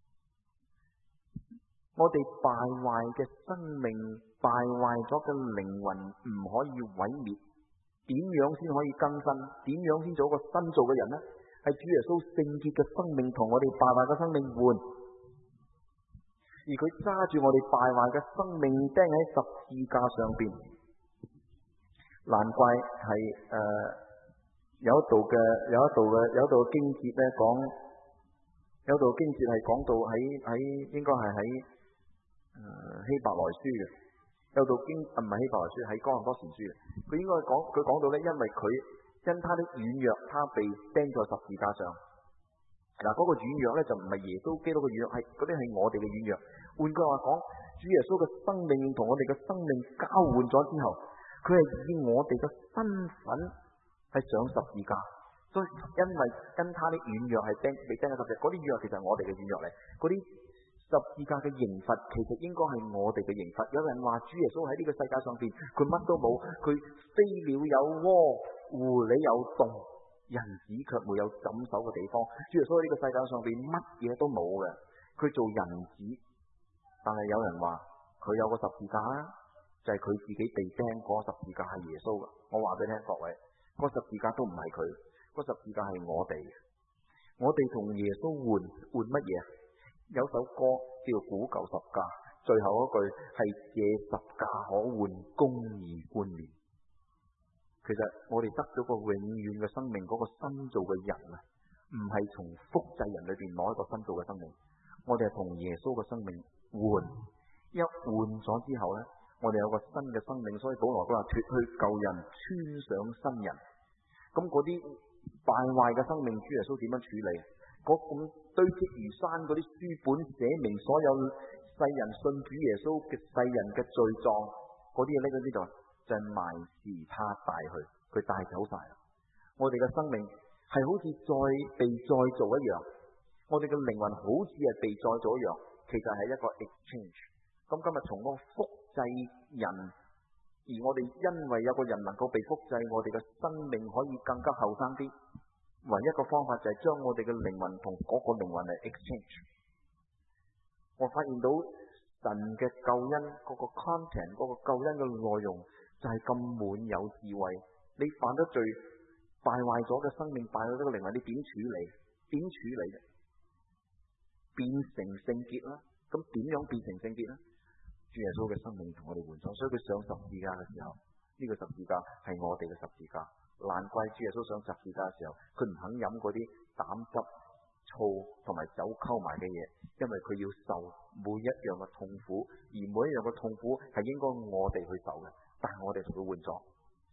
我哋敗壞嘅生命，敗壞咗嘅靈魂唔可以毀滅，點樣先可以更新？點樣先做一個新造嘅人呢？係主耶穌聖潔嘅生命同我哋敗壞嘅生命換，而佢揸住我哋敗壞嘅生命釘喺十字架上邊。難怪係有一道經節咧講，有一道經節係講到喺應該係喺希伯來書嘅，有道經唔係希伯來書，喺哥林多前書嘅。佢應該佢講到咧，因為佢因他的軟弱，他被釘在十字架上。嗱，嗰個軟弱咧就唔係耶穌基督嘅軟弱，係嗰啲係我哋嘅軟弱。換句話講，主耶穌嘅生命同我哋嘅生命交換咗之後，佢係以我哋嘅身份係上十字架。所以因他的軟弱係被釘喺十字架，嗰啲軟弱其實係我哋嘅軟弱嚟，嗰啲十字架嘅刑罰其實應該係我哋嘅刑罰。有人話主耶穌喺呢個世界上邊，佢乜都冇，佢飛鳥有窩，狐狸有洞，人子卻沒有枕首嘅地方。主耶穌喺呢個世界上邊乜嘢都冇嘅，佢做人子。但係有人話佢有個十字架，就係佢自己被釘嗰個十字架係耶穌嘅。我話俾你聽各位，嗰個十字架都唔係佢，嗰個十字架係我哋。我哋同耶穌換乜嘢？有首歌叫《古舊十架》，最後嗰句係借十架可換公義冠冕。其實我哋得咗個永遠嘅生命，嗰個新造嘅人啊，唔係從複製人裏邊攞一個新造嘅生命，我哋係同耶穌嘅生命換。一換咗之後呢，我哋有個新嘅生命，所以保羅都話脫去舊人，穿上新人。咁嗰啲敗壞嘅生命，主耶穌點樣處理？咁堆積如山嗰啲書本，寫明所有世人信主耶穌嘅世人嘅罪狀，嗰啲嘢拎到呢度，就係埋是他帶去，佢帶走晒啦。我哋嘅生命係好似被再造一樣，我哋嘅靈魂好似係被再造一樣，其實係一個 exchange。咁今日從嗰個複製人，而我哋因為有個人能夠被複製，我哋嘅生命可以更加後生啲。唯一一個方法就係將我哋嘅靈魂同嗰個靈魂嚟 exchange。我發現到神嘅救恩嗰個 content， 嗰個救恩嘅內容就係咁滿有智慧。你犯咗罪，敗壞咗嘅生命，敗壞咗嘅靈魂，你點處理？點處理嘅？變成聖潔啦。咁點樣變成聖潔呢？主耶穌嘅生命同我哋換咗，所以佢上十字架嘅時候，呢個十字架係我哋嘅十字架。難怪主耶穌上十字架嘅時候，佢唔肯飲嗰啲膽汁、醋同埋酒溝埋嘅嘢，因為佢要受每一樣嘅痛苦，而每一樣嘅痛苦係應該我哋去受嘅，但係我哋同佢換咗，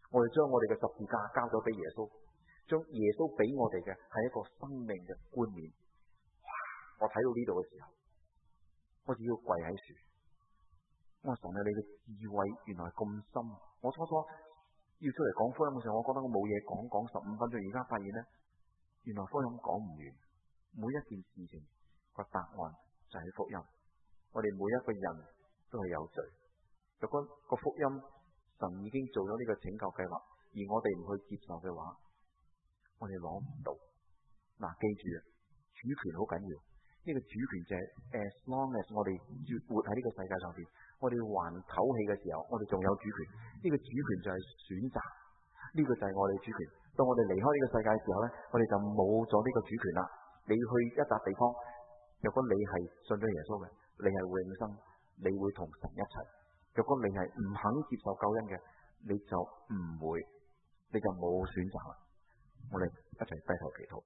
我哋將我哋嘅十字架交咗俾耶穌，將耶穌俾我哋嘅係一個生命嘅冠冕。哇！我睇到呢度嘅時候，我只要跪喺樹。我話神啊，你嘅智慧原來咁深。我初初要出嚟講福音嘅時候，我覺得我冇嘢講15分鐘，而家發現呢，原來福音講唔完。每一件事情個答案就係福音。我哋每一個人都係有罪。如果個福音神已經做咗呢個拯救計劃，而我哋唔去接受嘅話，我哋攞唔到。嗱，記住啊，主權好緊要。呢個主權就係 as long as 我哋活喺呢個世界上邊，我哋還唞氣嘅時候，我哋仲有主權。呢個主權就係選擇，呢個就係我哋主權。當我哋離開呢個世界嘅時候呢，我哋就冇咗呢個主權啦。你去一笪地方，如果你係信咗耶穌嘅，你係會永生，你會同神一齊。如果你係唔肯接受救恩嘅，你就唔會，你就冇選擇啦。我哋一齊低頭祈禱。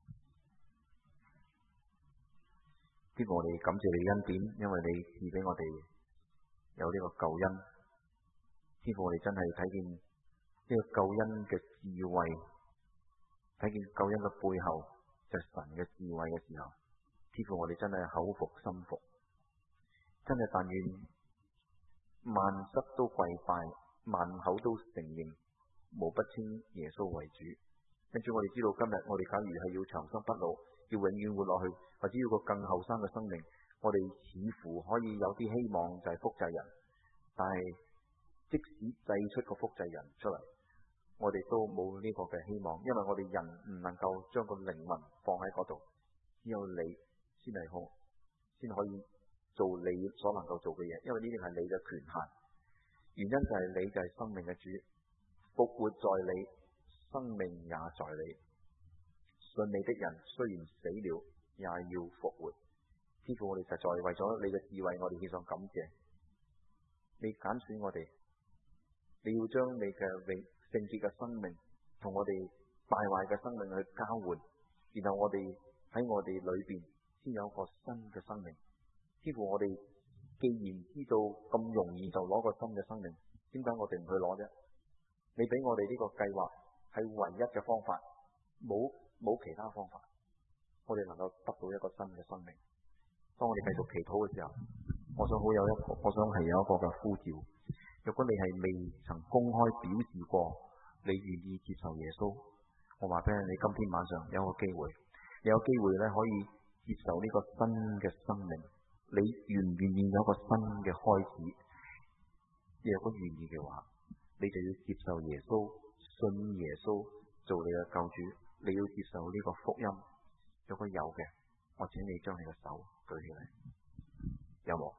天父，我哋感謝你恩典，因為你賜俾我哋有呢個救恩。天父，我哋真係睇見呢個救恩嘅智慧，睇見救恩嘅背後就係神嘅智慧嘅時候，天父，我哋真係口服心服，真係但願萬膝都跪拜，萬口都承認，無不稱耶穌為主。跟住我哋知道今日我哋假如係要長生不老，要永遠活落去，或者要個更後生嘅生命，我哋似乎可以有啲希望就係複製人，但係即使製出個複製人出嚟，我哋都冇呢個嘅希望，因為我哋人唔能夠將個靈魂放喺嗰度，只有你先係好，先可以做你所能夠做嘅嘢，因為呢啲係你嘅權限。原因就係你就係生命嘅主，復活在你，生命也在你。信你的人雖然死了，也要復活。天父，我哋實在為咗你嘅智慧，我哋獻上感謝。你揀選我哋，你要將你嘅聖潔嘅生命同我哋敗壞嘅生命去交換，然後我哋喺我哋裏邊先有一個新嘅生命。天父，我哋既然知道咁容易就攞個新嘅生命，點解我哋唔去攞啫？你俾我哋呢個計劃係唯一嘅方法，冇其他方法，我哋能夠得到一個新嘅生命。當我哋繼續祈禱嘅時候，我想係有一個嘅呼召。如果你係未曾公開表示過你願意接受耶穌，我話俾你，今天晚上有個機會，你有機會咧可以接受呢個新嘅生命。你願唔願意有一個新嘅開始？如果願意嘅話，你就要接受耶穌，信耶穌做你嘅救主。你要接受呢個福音。如果有嘅，我請你將你嘅手舉起嚟。有冇？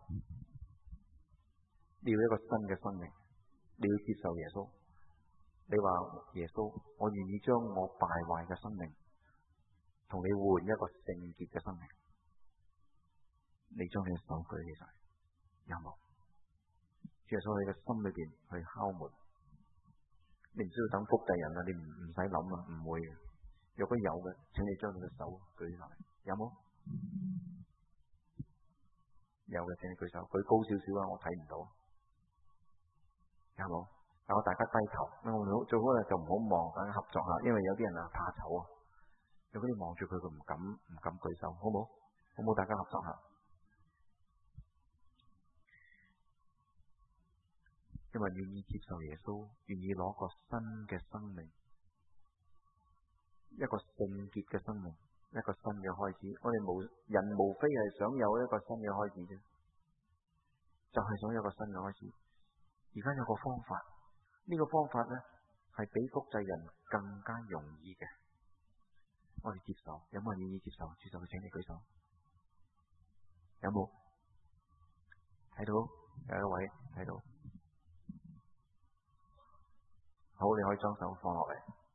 你要一個新嘅生命，你要接受耶穌。你話耶穌，我願意將我敗壞嘅生命同你換一個聖潔嘅生命。你將你嘅手舉起嚟。有冇？耶穌喺你嘅心裏邊去敲門。你唔需要等複製人啊，你唔使諗啊，唔會嘅。如果有嘅，請你將你嘅手舉起嚟。有冇？有嘅，請你舉手，舉高少少啊，我睇唔到。有冇？但我大家低頭，我最好咧就唔好望，大家合作下，因為有啲人啊怕醜啊。如果你望住佢，佢唔敢舉手，好冇？好冇？大家合作下。因為願意接受耶穌，願意攞個新嘅生命，一個聖潔嘅生命，一個新嘅開始。我哋人無非係想有一個新嘅開始啫，就係想有一個新嘅開始。而家有個方法，呢個方法咧係比複製人更加容易嘅。我哋接受，有冇人願意接受？接受，請你舉手。有冇？睇到有一位睇到。好，你可以將手放落嚟。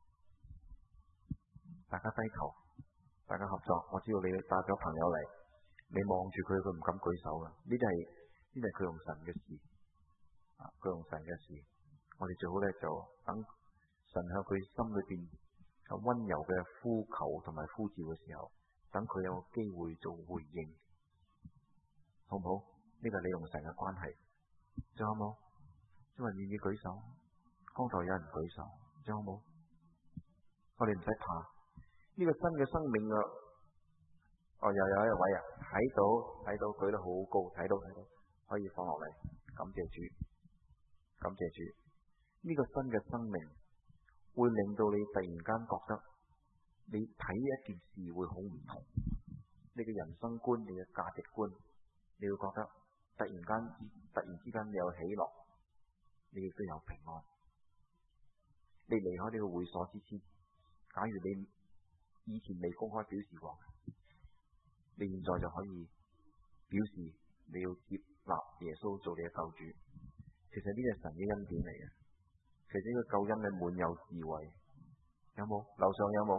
大家低頭，大家合作。我知道你帶咗朋友嚟，你望住佢，佢唔敢舉手噶。呢啲係佢用神嘅事，佢用神嘅事。我哋最好咧就等神向佢心裏邊有溫柔嘅呼求同埋呼召嘅時候，等佢有機會做回應，好唔好？呢個係你用神嘅關係，仲有冇？因為願意舉手。好， 剛才有人舉手，有冇？我哋唔使怕，呢個新嘅生命啊！又有一位啊，睇到舉得好高，睇到，可以放落嚟，感謝主，感謝主。呢個新嘅生命會令到你突然間覺得，你睇一件事會好唔同，你嘅人生觀、你嘅價值觀，你會覺得突然之間你有喜樂，你亦都有平安。你離開呢個會所之前，假如你以前未公開表示過，你現在就可以表示你要接納耶穌做你嘅救主。其實呢個係神嘅恩典嚟嘅，其實呢個救恩係滿有智慧。有冇？樓上有冇？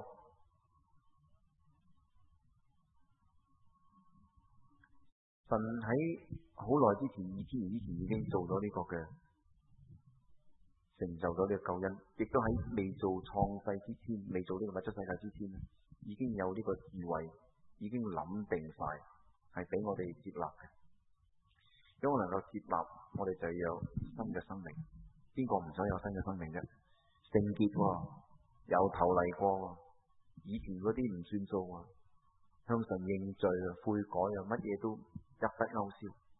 神喺好耐之前，2000年之前已經做咗呢個嘅，成就咗呢個救恩，亦都喺未做創世之前，未做呢個物質世界之前，已經有呢個智慧，已經諗定晒，係俾我哋接納嘅。如果我能夠接納，我哋就要有新嘅生命。邊個唔想有新嘅生命啫？聖潔喎，由頭嚟過喎，以前嗰啲唔算數喎，向神認罪啊，悔改啊，乜嘢都入不勾銷。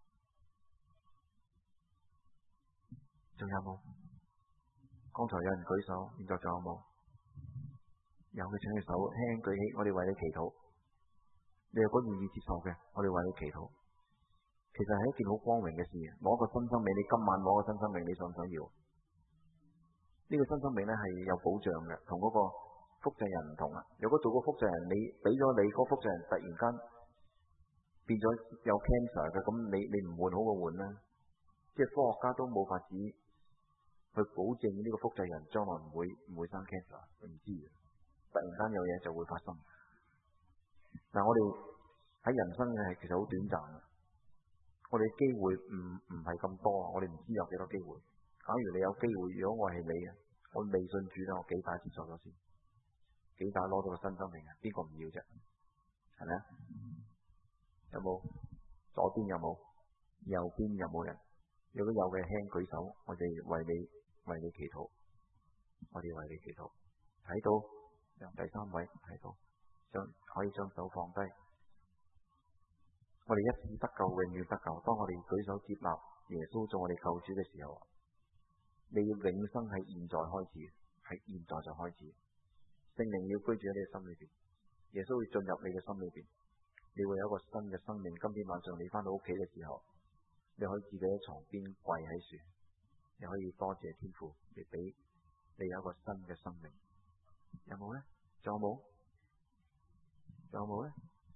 仲有冇？剛才有人舉手，現在仲有冇？有嘅請你手輕輕舉起，我哋為你祈禱。你如果願意接受嘅，我哋為你祈禱。其實係一件好光榮嘅事，攞一個新生命。你今晚攞個新生命，你想唔想要？呢個新生命咧係有保障嘅，同嗰個複製人唔同啊。如果做個複製人，你俾咗你嗰個複製人突然間變咗有 cancer 嘅，咁你唔換好過換啦。即係科學家都冇法子去保證呢個複製人將來唔會生 cancer， 唔知嘅。突然間有嘢就會發生。但我哋喺人生嘅係其實好短暫嘅，我哋機會唔係咁多，我哋唔知有幾多機會。假如你有機會，如果我係你啊，我未信主啦，我幾大接受咗先，幾大攞到個新生命啊？邊個唔要啫？係咪啊？有冇？左邊有冇？右邊有冇人？如果有嘅輕舉手，我哋為你祈禱，我哋為你祈禱。睇到第三位睇到，可以將手放低。我哋一次得救，永遠得救。當我哋舉手接納耶穌做我哋救主嘅時候，你要永生係現在開始，係現在就開始。聖靈要居住喺你嘅心裏邊，耶穌會進入你嘅心裏邊，你會有一個新嘅生命。今天晚上你翻到屋企嘅時候，你可以自己喺床邊跪喺樹，你可以多謝天父，你俾你有一個新嘅生命。有冇呢？仲有冇？仲有冇呢？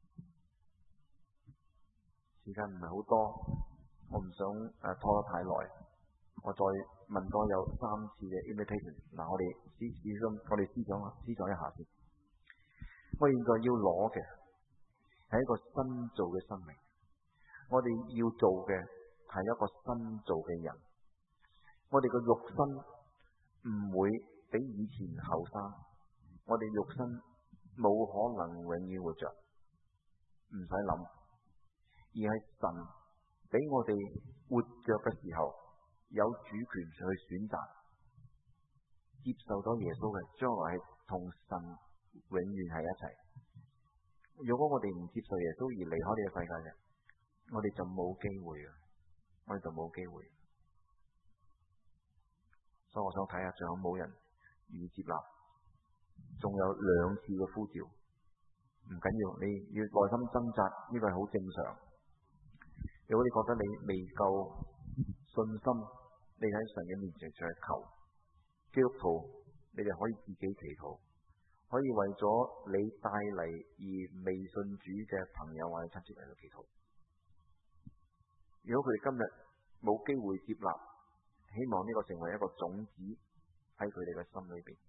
時間唔係好多，我唔想拖得太耐。我再問多有3次嘅 invitation。嗱，我哋思想一下先。我現在要攞嘅係一個新造嘅生命，我哋要做嘅係一個新造嘅人。我哋個肉身唔會比以前後生，我哋肉身冇可能永遠活着，唔使諗，而係神俾我哋活着嘅時候有主權去選擇，接受咗耶穌嘅，將來係同神永遠喺一齊。如果我哋唔接受耶穌而離開呢個世界嘅，我哋就冇機會啊！我哋就冇機會。所以我想睇下仲有冇人願意接納。仲有2次嘅呼召，唔緊要，你要內心掙扎，呢個係好正常。如果你覺得你未夠信心，你喺神嘅面前上去求。基督徒，你哋可以自己祈禱，可以為咗你帶嚟而未信主嘅朋友或者親戚嚟到祈禱。如果佢哋今日冇機會接納，希望呢個成為一個種子喺佢哋嘅心裏邊。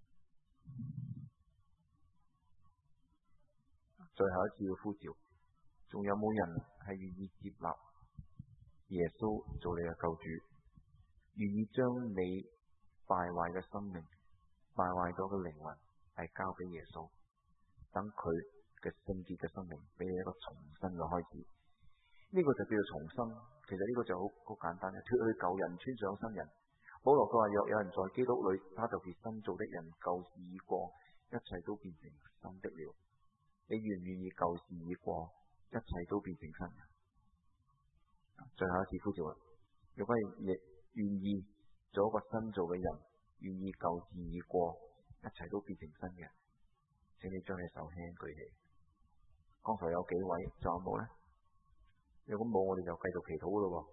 最後一次嘅呼召，仲有冇人係願意接納耶穌做你嘅救主，願意將你敗壞嘅生命、敗壞咗嘅靈魂係交俾耶穌，等佢嘅聖潔嘅生命俾你一個重新嘅開始。呢個就叫做重生。其實呢個就好簡單嘅，脫去舊人，穿上新人。 保羅佢話：若有人在基督裏，他就是新造的人，舊事已過，一切都變成新的了。你願唔願意舊事已過，一切都變成新嘅？最後一次呼召啦！如果你亦願意做一個新造嘅人，願意舊事已過，一切都變成新嘅，請你將你手輕舉起。剛才有幾位，仲有冇呢？如果冇，我哋就繼續祈禱咯。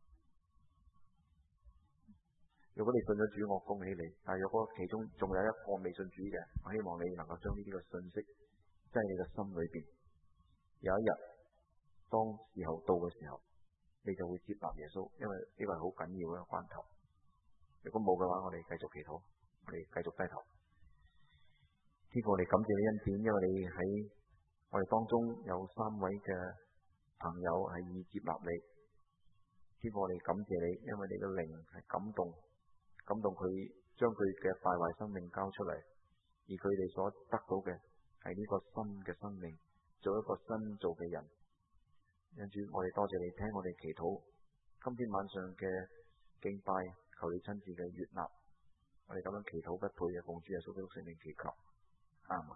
如果你信咗主，我恭喜你。但係如果其中仲有一個未信主嘅，我希望你能夠將呢啲嘅信息即係你嘅心裏邊。有一日當時候到嘅時候，你就會接納耶穌，因為呢個係好緊要嘅關頭。如果冇嘅話，我哋繼續祈禱，我哋繼續低頭。天父，我哋感謝你恩典，因為你喺我哋當中有3位嘅朋友係已接納你。天父，我哋感謝你，因為你嘅靈係感動佢將佢嘅敗壞生命交出嚟，而佢哋所得到嘅係呢個新嘅生命，做一個新造嘅人。因主，我哋多謝你聽我哋祈禱，今天晚上嘅敬拜，求你親自嘅悅納。我哋咁樣祈禱不配嘅，奉主耶穌基督聖名祈求，阿們。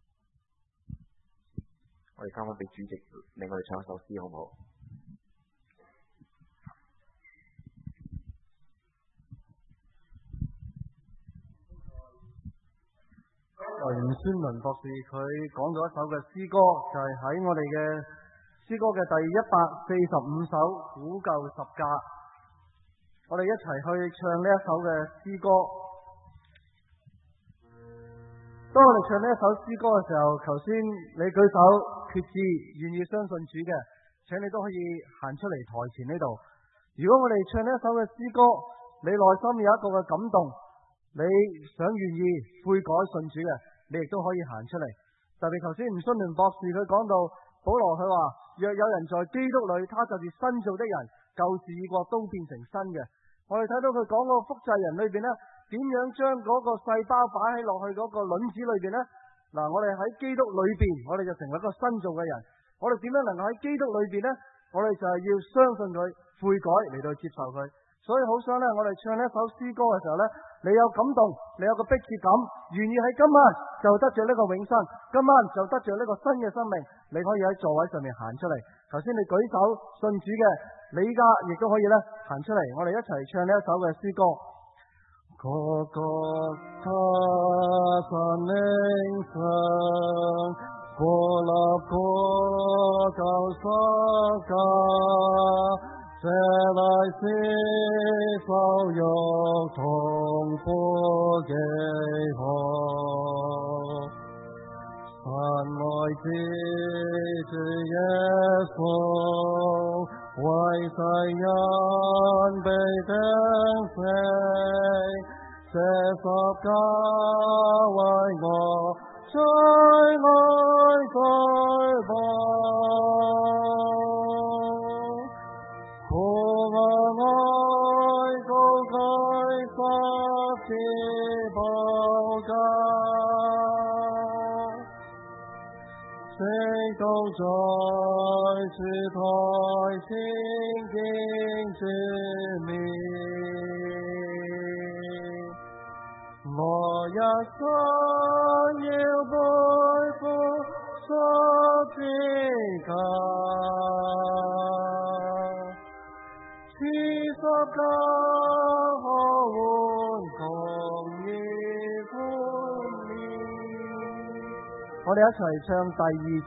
我哋交翻俾主席，令我哋唱一首詩好唔好？ 袁宣文博士佢講咗一首嘅詩歌，就係喺我哋嘅詩歌嘅第145首古舊十架，我哋一齊去唱呢一首嘅詩歌。當我哋唱呢一首詩歌嘅時候，頭先你舉手決志願意相信主嘅，請你都可以行出嚟台前呢度。如果我哋唱呢一首嘅詩歌，你內心有一個嘅感動，你想願意悔改信主嘅，你亦都可以行出嚟。特別頭先吳信聯博士佢講到，保羅佢話：若有人在基督裏，他就是新造的人，舊事已過，都變成新嘅。我哋睇到佢講嗰個複製人裏邊呢，點樣將嗰個細胞擺喺落去嗰個卵子裏邊呢？嗱，我哋喺基督裏邊，我哋就成為一個新造嘅人。我哋點樣能夠喺基督裏邊呢？我哋就係要相信佢，悔改嚟到接受佢。所以好想呢，我哋唱呢一首詩歌嘅時候呢，你有感動，你有個迫切感，願意喺今晚就得着呢個永生，今晚就得着呢個新嘅生命，你可以喺座位上面行出嚟。頭先你舉手信主嘅，你依家亦都可以呢行出嚟，我哋一齊唱呢一首嘅詩歌。各個他神靈上，過立過舊十架，這乃是受肉痛苦記號，神愛子主耶穌，為世人被釘死，這十架為我最愛最寶。我愛高舉十字寶架，聖徒在主台前見主面，我一生要背負十字架。十架可換公義冠冕。我哋一齊唱第2節。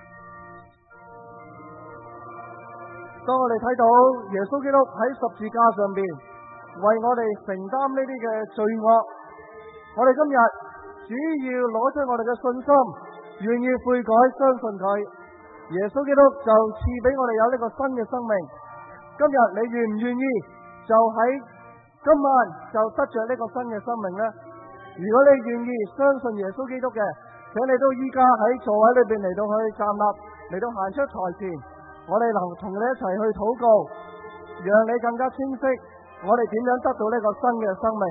當我哋睇到耶穌基督喺十字架上邊為我哋承擔呢啲嘅罪惡，我哋今日只要攞出我哋嘅信心，願意悔改相信佢，耶穌基督就賜俾我哋有呢個新嘅生命。今日你願唔願意就喺今晚就得着呢個新嘅生命呢？如果你願意相信耶穌基督嘅，請你都依家喺座位裏邊嚟到去站立，嚟到行出台前，我哋能同你一齊去禱告，讓你更加清晰我哋點樣得到呢個新嘅生命。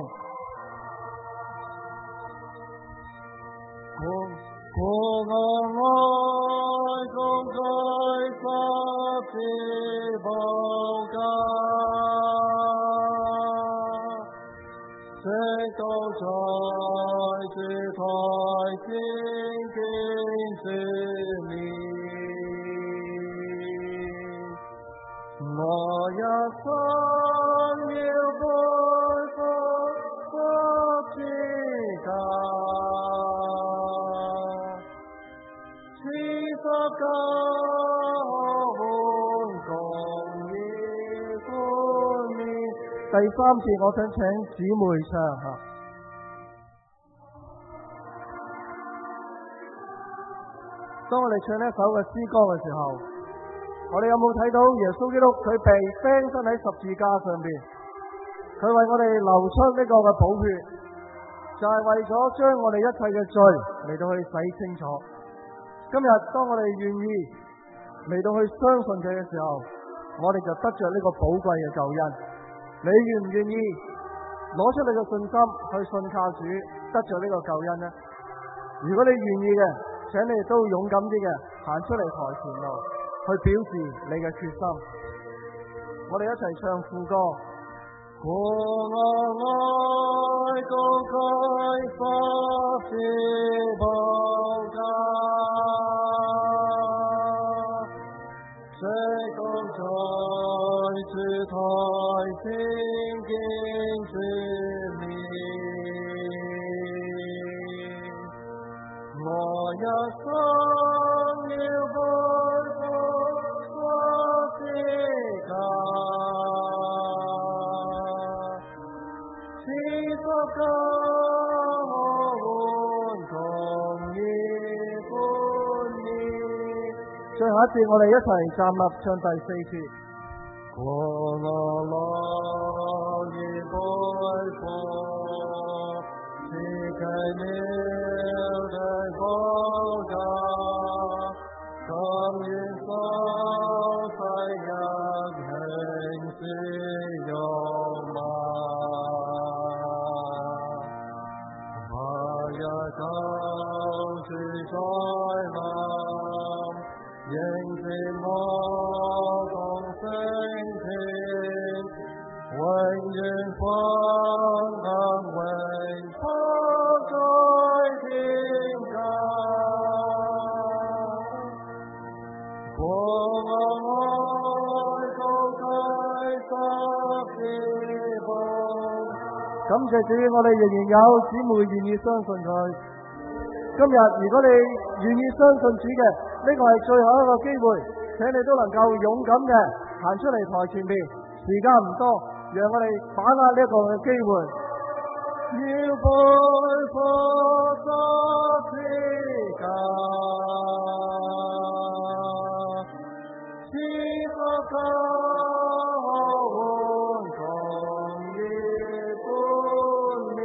我愛公舉十字寶架，聖在主台前見主面，我一生要背負十字架，此十架可換共義冠冕。第三節我想請姊妹唱下。當我哋唱呢一首嘅詩歌嘅時候，我哋有冇睇到耶穌基督佢被釘身喺十字架上邊，佢為我哋流出呢個嘅寶血，就係為咗將我哋一切嘅罪嚟到去洗清楚。今日當我哋願意嚟到去相信佢嘅時候，我哋就得着呢個寶貴嘅救恩。你願唔願意攞出你嘅信心去信靠主，得着呢個救恩呢？如果你願意嘅，請你都勇敢啲嘅行出嚟台前度，去表示你嘅決心。我哋一齊唱副歌。我愛高舉十字寶架，這高在主台前見主面，我一生要背負十字架，此十架可換共義冠冕。最後一節我哋一齊站立唱第四節。我樂意背負賜給你的寶架，甘願受世人輕視辱罵，我也救主在臨，迎接我同升天，永遠放膽榮光在天間。我愛高舉十字寶。感謝主，我哋仍然有姊妹願意相信佢。今日如果你願意相信主嘅，呢個係最後一個機會，請你都能夠勇敢嘅行出嚟台前邊。時間唔多，讓我哋把握呢一個嘅機會。要背負十字架，此十架可換共義冠冕。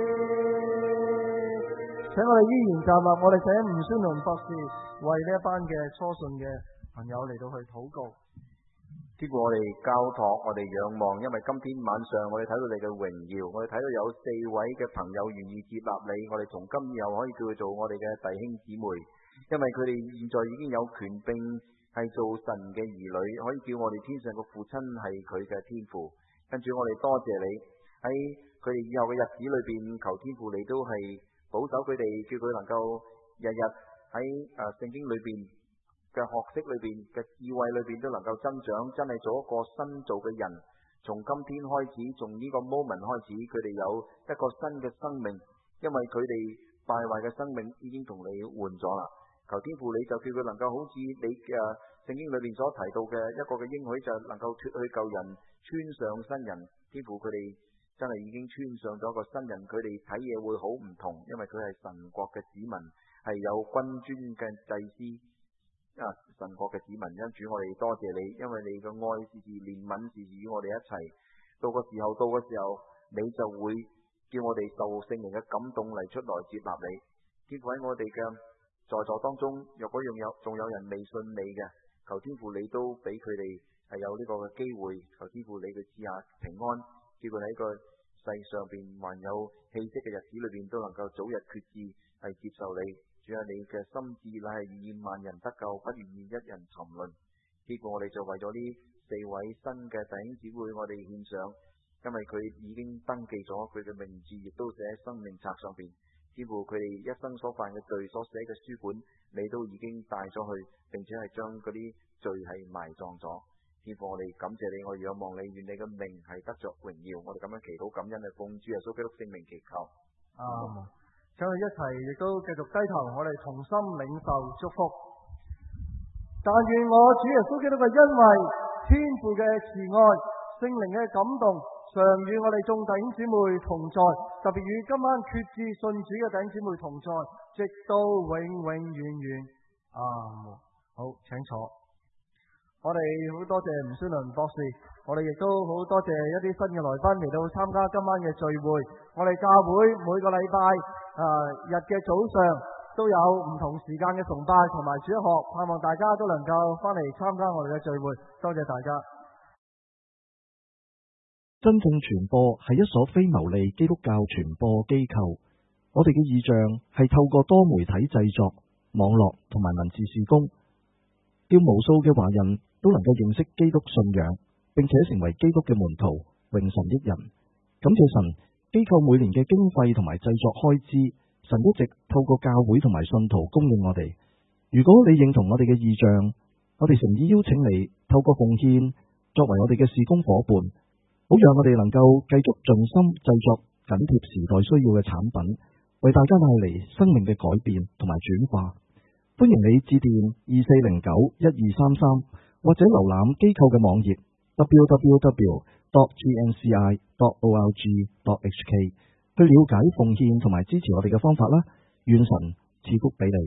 請我哋依然站立，我哋請吳宣龍博士為呢一班嘅初信嘅朋友嚟到去禱告。 經過我哋交託，我哋仰望，因為今天晚上我哋睇到你嘅榮耀，我哋睇到有4位嘅朋友願意接納你，我哋從今以後可以叫佢做我哋嘅弟兄姊妹，因為佢哋現在已經有權柄係做神嘅兒女，可以叫我哋天上嘅父親係佢嘅天父。跟住我哋多謝你喺佢哋以後嘅日子裏邊，求天父你都係保守佢哋，叫佢能夠日日喺聖經裏邊嘅學識裏邊嘅智慧裏邊都能夠增長，真係做一個新造嘅人。從今天開始，從呢個 moment 開始，佢哋有一個新嘅生命，因為佢哋敗壞嘅生命已經同你換咗啦。求天父你就叫佢能夠好似你嘅聖經裏邊所提到嘅一個嘅應許，就能夠脫去舊人，穿上新人。天父佢哋真係已經穿上咗一個新人，佢哋睇嘢會好唔同，因為佢係神國嘅子民，係有君尊嘅祭司。神國嘅子民，因主我哋多謝你，因為你嘅愛時時憐憫時時與我哋一齊。到個時候，你就會叫我哋受聖靈嘅感動嚟出來接納你。天父喺我哋嘅在座當中，若果仲有人未信你嘅，求天父你都俾佢哋係有呢個嘅機會。求天父你嘅賜下平安，叫佢喺個世上邊還有氣息嘅日子裏邊，都能夠早日決志係接受你。主啊，你嘅心志乃係願意萬人得救，不願意一人沉淪。結果我哋就為咗呢4位新嘅弟兄姊妹，我哋獻上因為佢已經登記咗佢嘅名字，亦都寫喺生命冊上邊。似乎佢哋一生所犯嘅罪，所寫嘅書本，你都已經帶咗去，並且係將嗰啲罪係埋葬咗。天父，我哋感謝你，我仰望你，願你嘅名係得着榮耀。我哋咁樣祈禱感恩，係奉主耶穌基督聖名祈求。 請我哋一齊亦都繼續低頭，我哋同心領受祝福。但願我主耶穌基督嘅恩惠、天父嘅慈愛、聖靈嘅感動，常與我哋眾弟兄姊妹同在，特別與今晚決志信主嘅弟兄姊妹同在，直到永永遠遠。阿門。好，請坐。我哋好多謝吳宣倫博士，我哋亦都好多謝一啲新嘅來賓嚟到參加今晚嘅聚會。我哋教會每個禮拜日嘅早上都有唔同時間嘅崇拜同埋主日學，盼望大家都能夠翻嚟參加我哋嘅聚會。多謝大家。 真正傳播係一所非牟利基督教傳播機構，我哋嘅意象係透過多媒體製作、網絡同埋文字事工，叫無數嘅華人都能夠認識基督信仰，並且成為基督嘅門徒，榮神益人。感謝神，機構每年嘅經費同埋製作開支，神一直透過教會同埋信徒供應我哋。如果你認同我哋嘅意象，我哋誠意邀請你透過奉獻作為我哋嘅事工伙伴，好讓我哋能夠繼續盡心製作緊貼時代需要嘅產品，為大家帶嚟生命嘅改變同埋轉化。歡迎你致電24091233，或者瀏覽機構嘅網頁 www.gnci.org.hk 去了解奉獻同埋支持我哋嘅方法啦。願神賜福俾你。